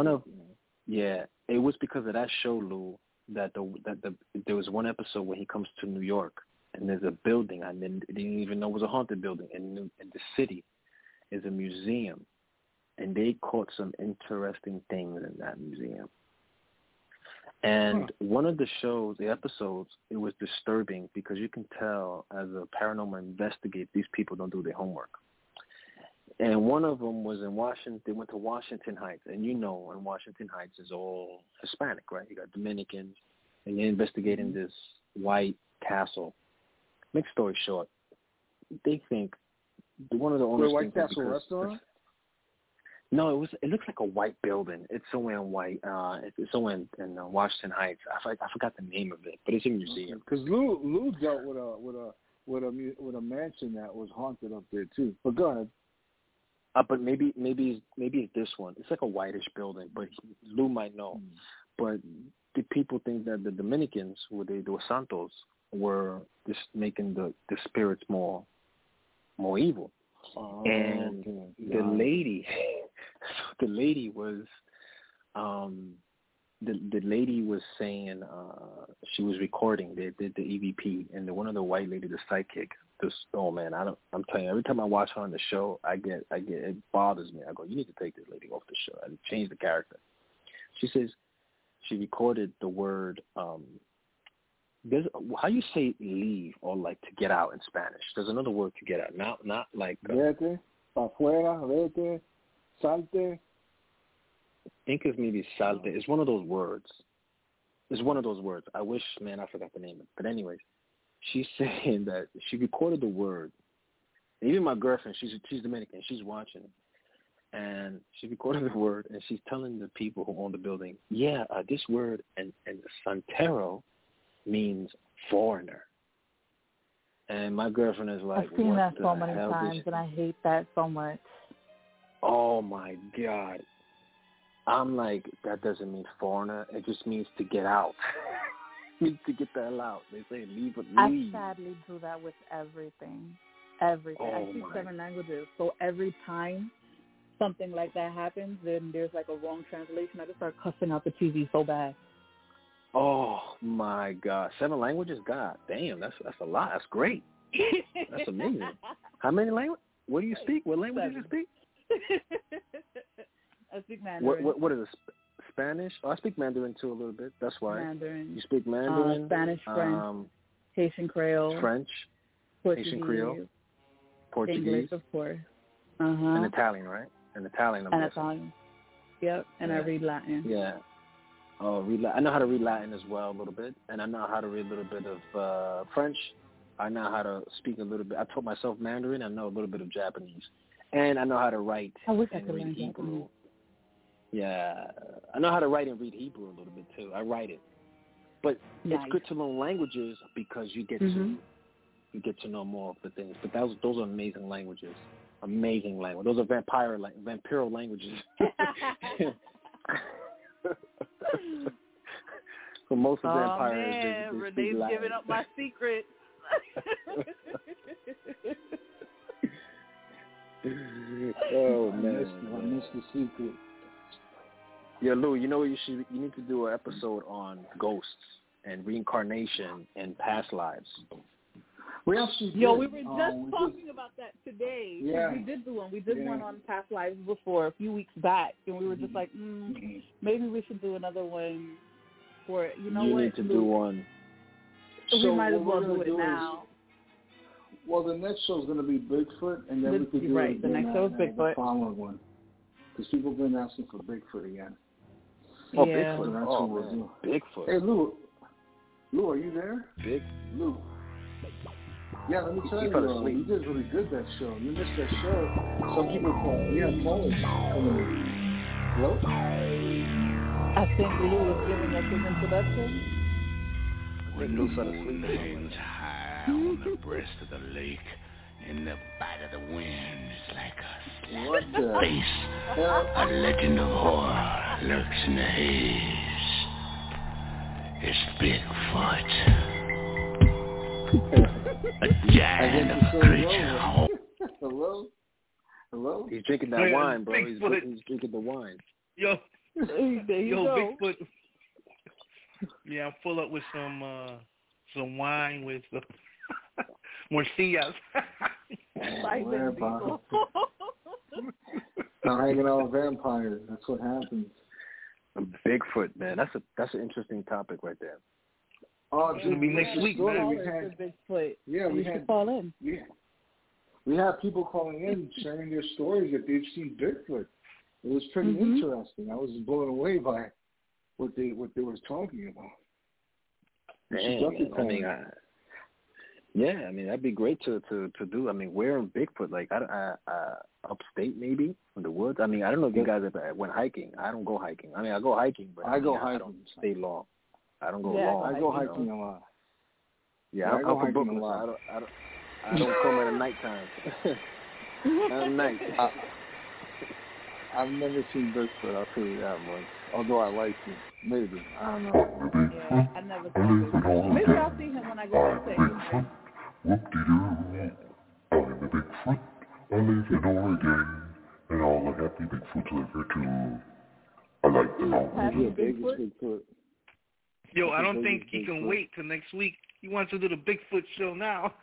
it was because of that show, Lou, that there was one episode where he comes to New York. And there's a building I didn't even know was a haunted building. In the city is a museum. And they caught some interesting things in that museum. And one of the episodes, it was disturbing because you can tell as a paranormal investigator, these people don't do their homework. And one of them was in Washington. They went to Washington Heights. And in Washington Heights is all Hispanic, right? You got Dominicans. And you're investigating this white castle. Make story short, they think one of the owners. The White Castle restaurant? No, it looks like a white building. It's somewhere in white. It's somewhere in Washington Heights. I forgot the name of it, but it's a museum. Because Lou dealt with a mansion that was haunted up there too. But go ahead. But maybe it's this one. It's like a whitish building, but Lou might know. But the people think that the Dominicans, the Santos, were just making the spirits more evil. The lady, the lady was the lady was saying she was recording the EVP, and one of the white lady, the sidekick. I'm telling you, every time I watch her on the show, it bothers me. I go, you need to take this lady off the show and change the character. She says she recorded the word how you say leave or like to get out in Spanish. There's another word to get out, not like vete, pa fuera, vete, salte. I think it's maybe salte. It's one of those words. I wish, man, I forgot the name of it. But anyways, she's saying that she recorded the word. And even my girlfriend, she's Dominican, she's watching it. And she recorded the word, and she's telling the people who own the building, this word and Santero means foreigner. And my girlfriend is like, I've seen that so many times, and I hate that so much. Oh, my God. I'm like, that doesn't mean foreigner. It just means to get out. It means to get the hell out. They say leave. I sadly do that with everything. Everything. Oh, I speak 7 languages, so every time something like that happens, then there's like a wrong translation. I just start cussing out the TV so bad. Oh, my God. 7 languages? God damn, that's a lot. That's great. That's amazing. How many languages? What do you speak? What language do you speak? I speak Mandarin. What is it? Spanish? Oh, I speak Mandarin too a little bit. That's why. Mandarin. You speak Mandarin? Spanish, French, Haitian Creole. French, Portuguese, Haitian Creole, Portuguese. English, of course. And Italian, right? And Italian, I'm guessing. Italian. Yep, and I read Latin. Yeah. Oh, I know how to read Latin as well a little bit, and I know how to read a little bit of French. I know how to speak a little bit. I taught myself Mandarin. I know a little bit of Japanese. And I know how to write and read Hebrew. Japanese. Yeah, I know how to write and read Hebrew a little bit too. I write it, but it's good to learn languages because you get to know more of the things. But those are amazing languages. Amazing language. Those are vampiro languages. For most of vampires, they speak Latin. Giving up my secrets. Oh man, I missed the secret. Yeah, Lou, you know what you need to do an episode on ghosts and reincarnation and past lives. We actually we were just talking about that today. Yeah. We did do one. We did one on past lives before a few weeks back, and we were just like, maybe we should do another one for it. You need to do one. So we might as well do it now. Well, the next show is going to be Bigfoot, and then we could do the next show is Bigfoot. The following one, because people have been asking for Bigfoot again. Oh, yeah. Bigfoot! So that's what we'll do. Bigfoot. Hey, Lou, are you there? Lou. Yeah, let me tell you, you did really good that show. You missed that show. Some people call. We have callers coming in. Hello? I think Lou was giving us his introduction. When the moon's high on the breast of the lake, and the bite of the wind is like a slap in the face, a legend of horror lurks in the haze. It's Bigfoot. A giant of a creature. Hello? He's drinking that wine, bro. He's drinking the wine. Yo, go. Bigfoot. Yeah, I'm full up with some wine with morcillas. I'm hanging out with vampires. That's what happens. Bigfoot, man. That's an interesting topic right there. Oh, it's gonna be next week, man. Bigfoot. Yeah, we had call in. Yeah, we have people calling in sharing their stories that they've seen Bigfoot. It was pretty interesting. I was blown away by what they were talking about. I mean, that'd be great to do. I mean, where in Bigfoot? Like, upstate maybe in the woods. I mean, I don't know if you guys ever went hiking. I don't go hiking. I mean, I go hiking, but I don't stay long. I don't go long. I go hiking a lot. Yeah, I'm from Brooklyn. So I don't come at nighttime. Not at night. I've never seen Bigfoot. I'll tell you that much. Although I like him, maybe I don't know. Yeah, I never seen Bigfoot. Maybe I'll see him when I go to Texas. Whoop-de-doo. I'm the Bigfoot. I live in Oregon, and all the happy Bigfoots live here too. Bigfoot. Yo, I don't think he can wait till next week. He wants to do the Bigfoot show now.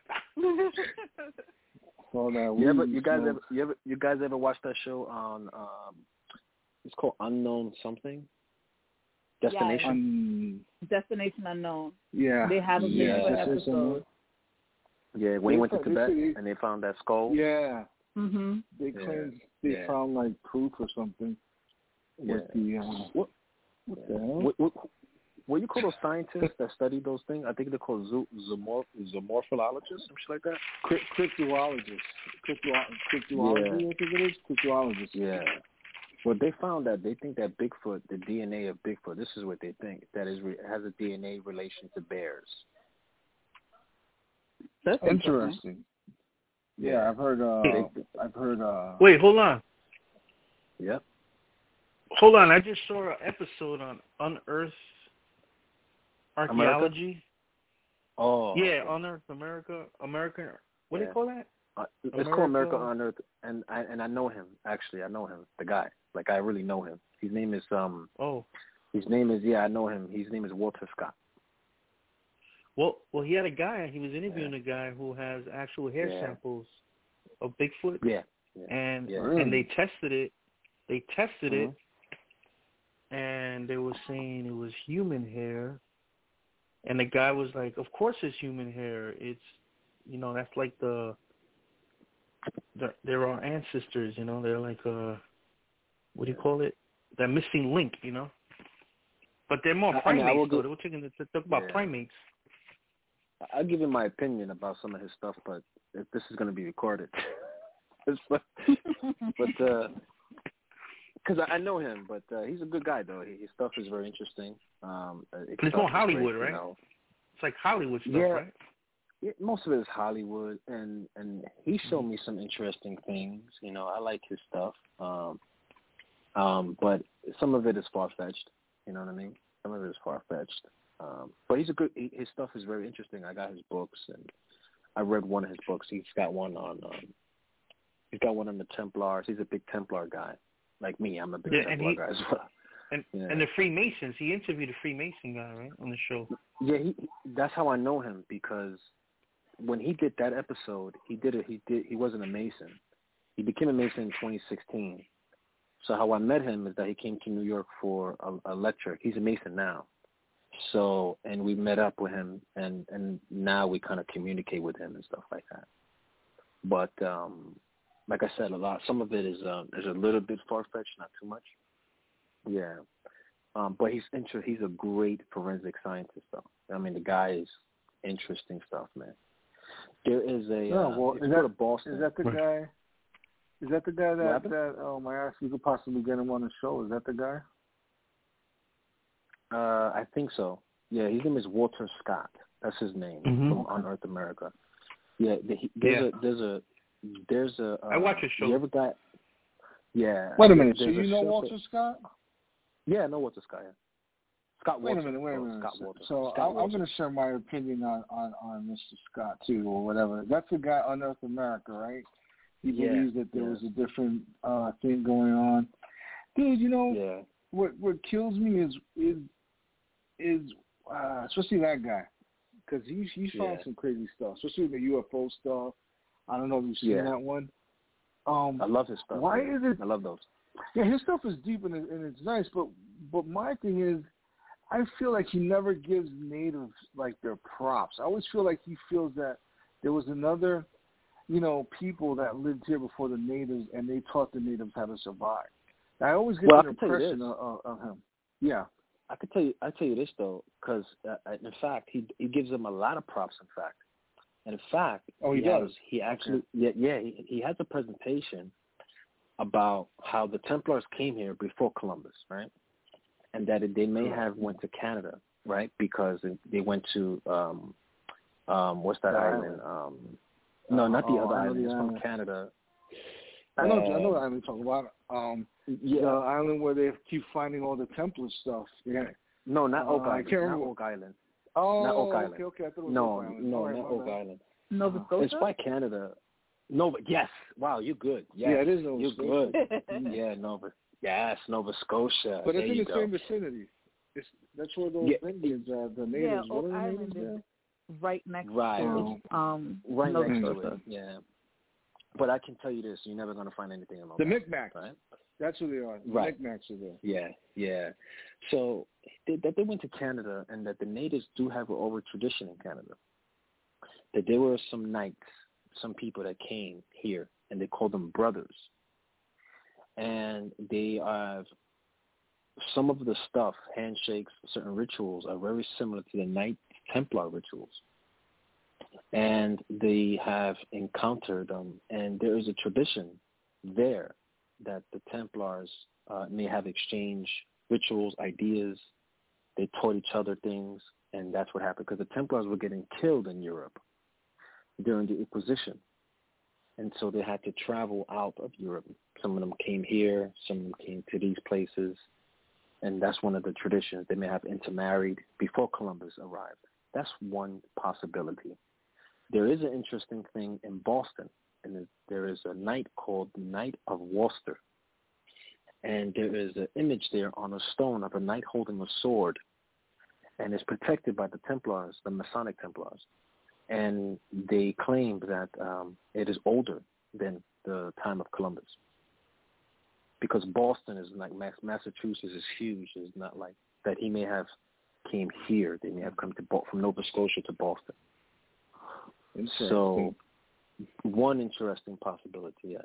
You guys ever watch that show on it's called Unknown something? Destination? Destination Unknown. Yeah. They have a Bigfoot episode. Yeah, when he went to Tibet and they found that skull. Yeah. Mhm. They claimed they found like proof or something. With the what the hell? What you call those scientists that study those things? I think they're called zoomorphologists, some shit like that. Cryptozoologists. Cryptozoology, I think it is. Cryptozoologists. Yeah. Well, they found that they think that Bigfoot, the DNA of Bigfoot, this is what they think, that is has a DNA relation to bears. That's interesting. Yeah, I've heard. Wait, hold on. Yep. Hold on, I just saw an episode on Unearthed Archaeology. Oh. Yeah, Unearthed American. What do you call that? It's called America Unearthed, and I know him actually. I know him, the guy. Like I really know him. His name is I know him. His name is Walter Scott. Well, he had a guy. He was interviewing a guy who has actual hair samples of Bigfoot. Yeah. And they tested it. It, and they were saying it was human hair. And the guy was like, "Of course, it's human hair. It's, that's like they're our ancestors. They're like what do you call it? That missing link. But they're more primates. They were taking to talk about primates." I'll give you my opinion about some of his stuff, but this is going to be recorded. But because I know him, but he's a good guy, though. His stuff is very interesting. It's more Hollywood, right? It's like Hollywood stuff, right? Yeah, most of it is Hollywood, and he showed me some interesting things. I like his stuff, but some of it is far-fetched. You know what I mean? Some of it is far-fetched. But he's his stuff is very interesting. I got his books, and I read one of his books. He's got one on the Templars. He's a big Templar guy. Like me, I'm a big Templar guy as well. And the Freemasons, he interviewed a Freemason guy, right, on the show. Yeah, that's how I know him, because when he did that episode, he wasn't a Mason. He became a Mason in 2016. So how I met him is that he came to New York for a lecture. He's a Mason now. So, and we met up with him, and now we kind of communicate with him and stuff like that. But like I said, some of it is a little bit far-fetched, not too much. Yeah. But he's a great forensic scientist, though. I mean, the guy is interesting stuff, man. There is is that the guy? Is that the guy that I asked you could possibly get him on the show? Is that the guy? I think so. Yeah, his name is Walter Scott. That's his name from Unearthed America. Yeah, there's a. I watch his show. You ever got? Yeah. Wait a minute. So you know Walter Scott? Yeah, I know Walter Scott. Yeah. Scott Walter. Wait a minute. Scott Walter. So I'm going to share my opinion on Mr. Scott too, or whatever. That's the guy on Unearthed America, right? He believes that there was a different thing going on. Dude, what kills me is especially that guy, because he's found some crazy stuff, especially the UFO stuff. I don't know if you've seen that one. I love his stuff. Why is it? I love those. Yeah, his stuff is deep and it's nice, but my thing is, I feel like he never gives natives like their props. I always feel like he feels that there was another, people that lived here before the natives, and they taught the natives how to survive. I always get an impression of him. Yeah. I tell you this though, because in fact he gives them a lot of props. In fact, he does. He actually, he has a presentation about how the Templars came here before Columbus, right? And that they may have went to Canada, right? Because they went to what's that island? No, not the other island. It's from Canada. I know the island you're talking about. The island where they keep finding all the Templar stuff. Yeah. No, not Oak Island. I can't remember. Not Oak Island. Oh, not Oak Island. Okay. I thought it was no, Oak Island. not Oak Island. Nova Scotia? It's by Canada. Nova. Yes. Wow, you're good. Yes. Yeah, it is Nova You're Scotia. good. Yeah, Nova. Yes, Nova Scotia. But it's there in the go. same vicinity. That's where those Indians are, the natives. What are the natives there? Right next to right Nova next Scotia. to it. Yeah. But I can tell you this: you're never going to find anything in Nova. The Micmacs. Right? That's who they are. The right. Micmacs are there. Yeah, yeah. So that they went to Canada, and that the natives do have an oral tradition in Canada. That there were some knights, some people that came here, and they called them brothers. And they have some of the stuff, handshakes, certain rituals are very similar to the Knight Templar rituals. And they have encountered them, and there is a tradition there that the Templars may have exchanged rituals, ideas. They taught each other things, and that's what happened, because the Templars were getting killed in Europe during the Inquisition. And so they had to travel out of Europe. Some of them came here, some of them came to these places, and that's one of the traditions. They may have intermarried before Columbus arrived. That's one possibility. There is an interesting thing in Boston, and there is a knight called the Knight of Worcester. And there is an image there on a stone of a knight holding a sword, and it's protected by the Templars, the Masonic Templars. And they claim that it is older than the time of Columbus, because Boston is like Massachusetts is huge. It's not like that he may have came here. They may have come from Nova Scotia to Boston. So one interesting possibility, yeah.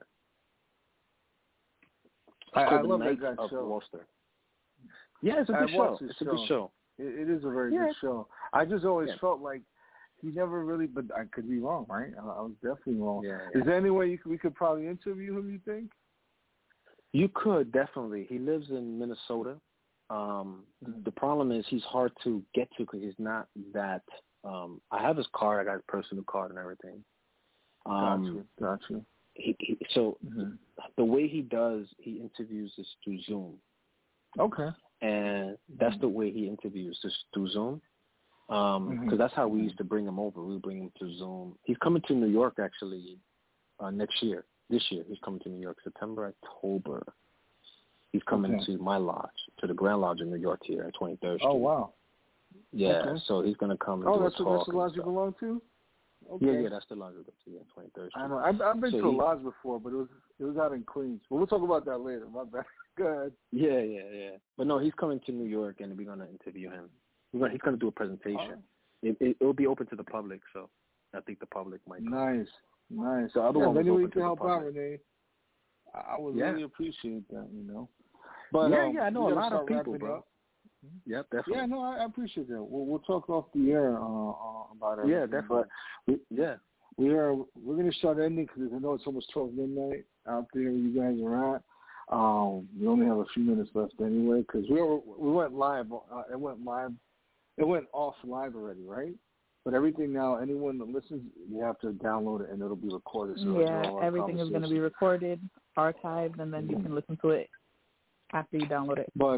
I love that guy's show. Worcester. Yeah, it's a good show. It's a good show. It is a very good show. I just always felt like he never really, but I could be wrong, right? I was definitely wrong. Yeah. Is there any way we could probably interview him, you think? You could, definitely. He lives in Minnesota. The problem is he's hard to get to because he's not that I have his card. I got his personal card and everything. Gotcha. So the way he interviews is through Zoom. Okay. And that's the way he interviews, just through Zoom. Because that's how we used to bring him over. We would bring him through Zoom. He's coming to New York, actually, next year. This year, he's coming to New York, September, October. He's coming to my lodge, to the Grand Lodge in New York here at 23rd Street. Oh, wow. Yeah, so he's going to come and do a talk. Oh, that's the lodge you belong to? Okay. Yeah, that's the lodge we go to, 23rd Street. I know. I've been to a lodge before, but it was out in Queens. But we'll talk about that later. My bad. Go ahead. Yeah. But no, he's coming to New York, and we're going to interview him. He's going to do a presentation. It'll be open to the public, so I think the public might come. Nice. So any way you can help out, Renee, I would really appreciate that, But I know a lot of people, bro. Yeah, definitely. Yeah, no, I appreciate that. We'll talk off the air about it. Yeah, definitely. But we're going to start ending because I know it's almost 12 midnight out there where you guys are at. We only have a few minutes left anyway because we went live. It went off live already, right? But everything now, anyone that listens, you have to download it and it'll be recorded. So everything is going to be recorded, archived, and then you can listen to it after you download it. But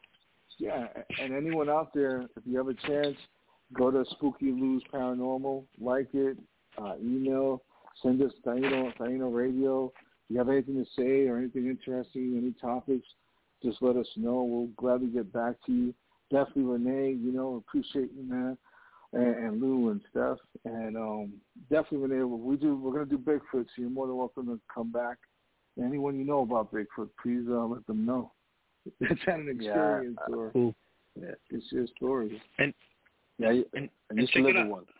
and anyone out there, if you have a chance, go to Spooky Lou's Paranormal, like it, email, send us Taino Radio. If you have anything to say or anything interesting, any topics, just let us know. We'll gladly get back to you. Definitely, Renee, appreciate you, man, and Lou and Steph. And definitely, Renee, we're going to do Bigfoot, so you're more than welcome to come back. Anyone you know about Bigfoot, please let them know. It's had an experience or it's your story. And just check live it out. one.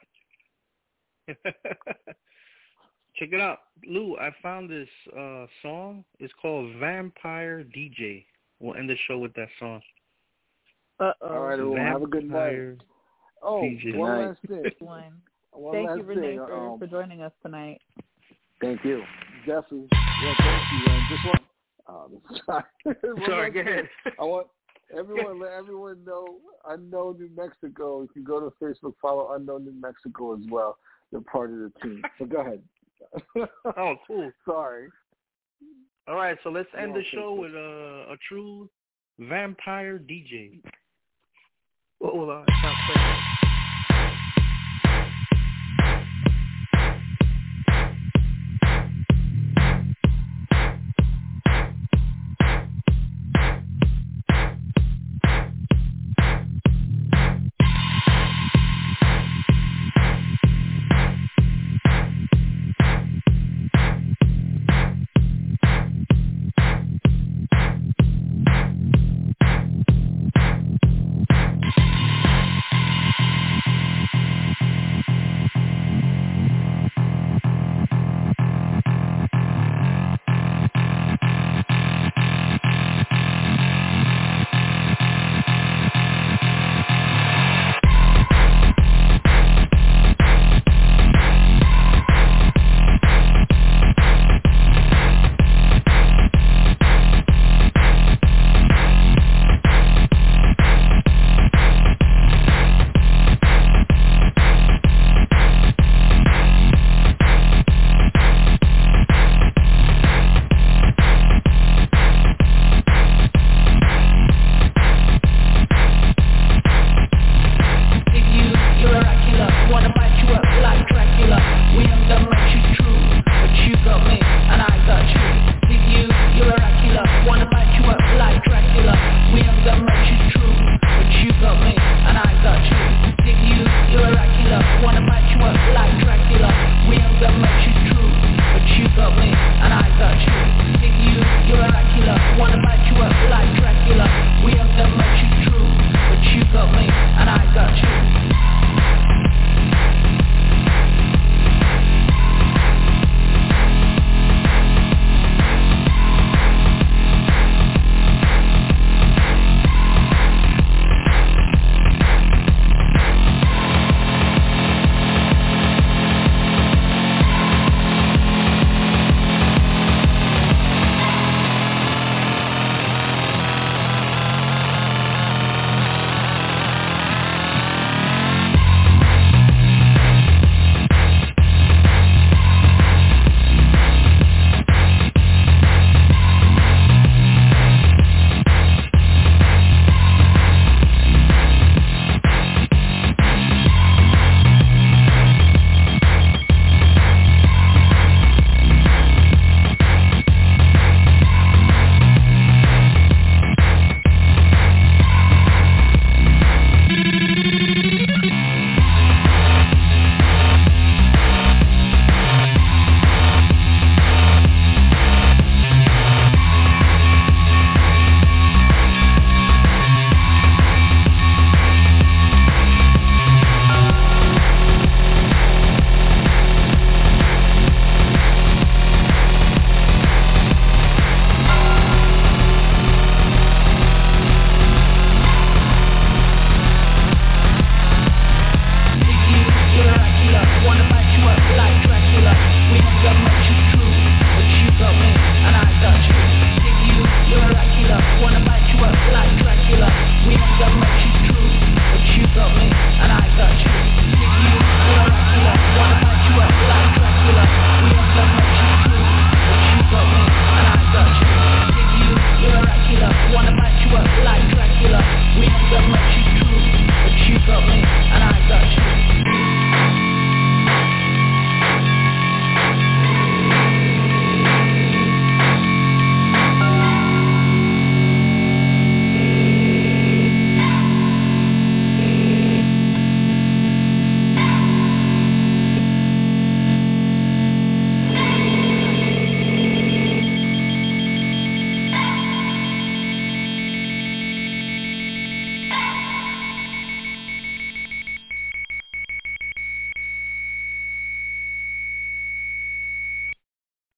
Check it out. Lou, I found this song. It's called Vampire DJ. We'll end the show with that song. All right, everyone. Have a good night. Oh, DJ. One last thing. Thank you, Renee, for joining us tonight. Thank you. Definitely. Yeah, thank you. And just one. Sorry, go ahead. I want let everyone know Unknown New Mexico. You can go to Facebook, follow Unknown New Mexico as well. They're part of the team. So go ahead. Oh, cool. Sorry. All right, so let's end the show with a true vampire DJ. What will I stop saying?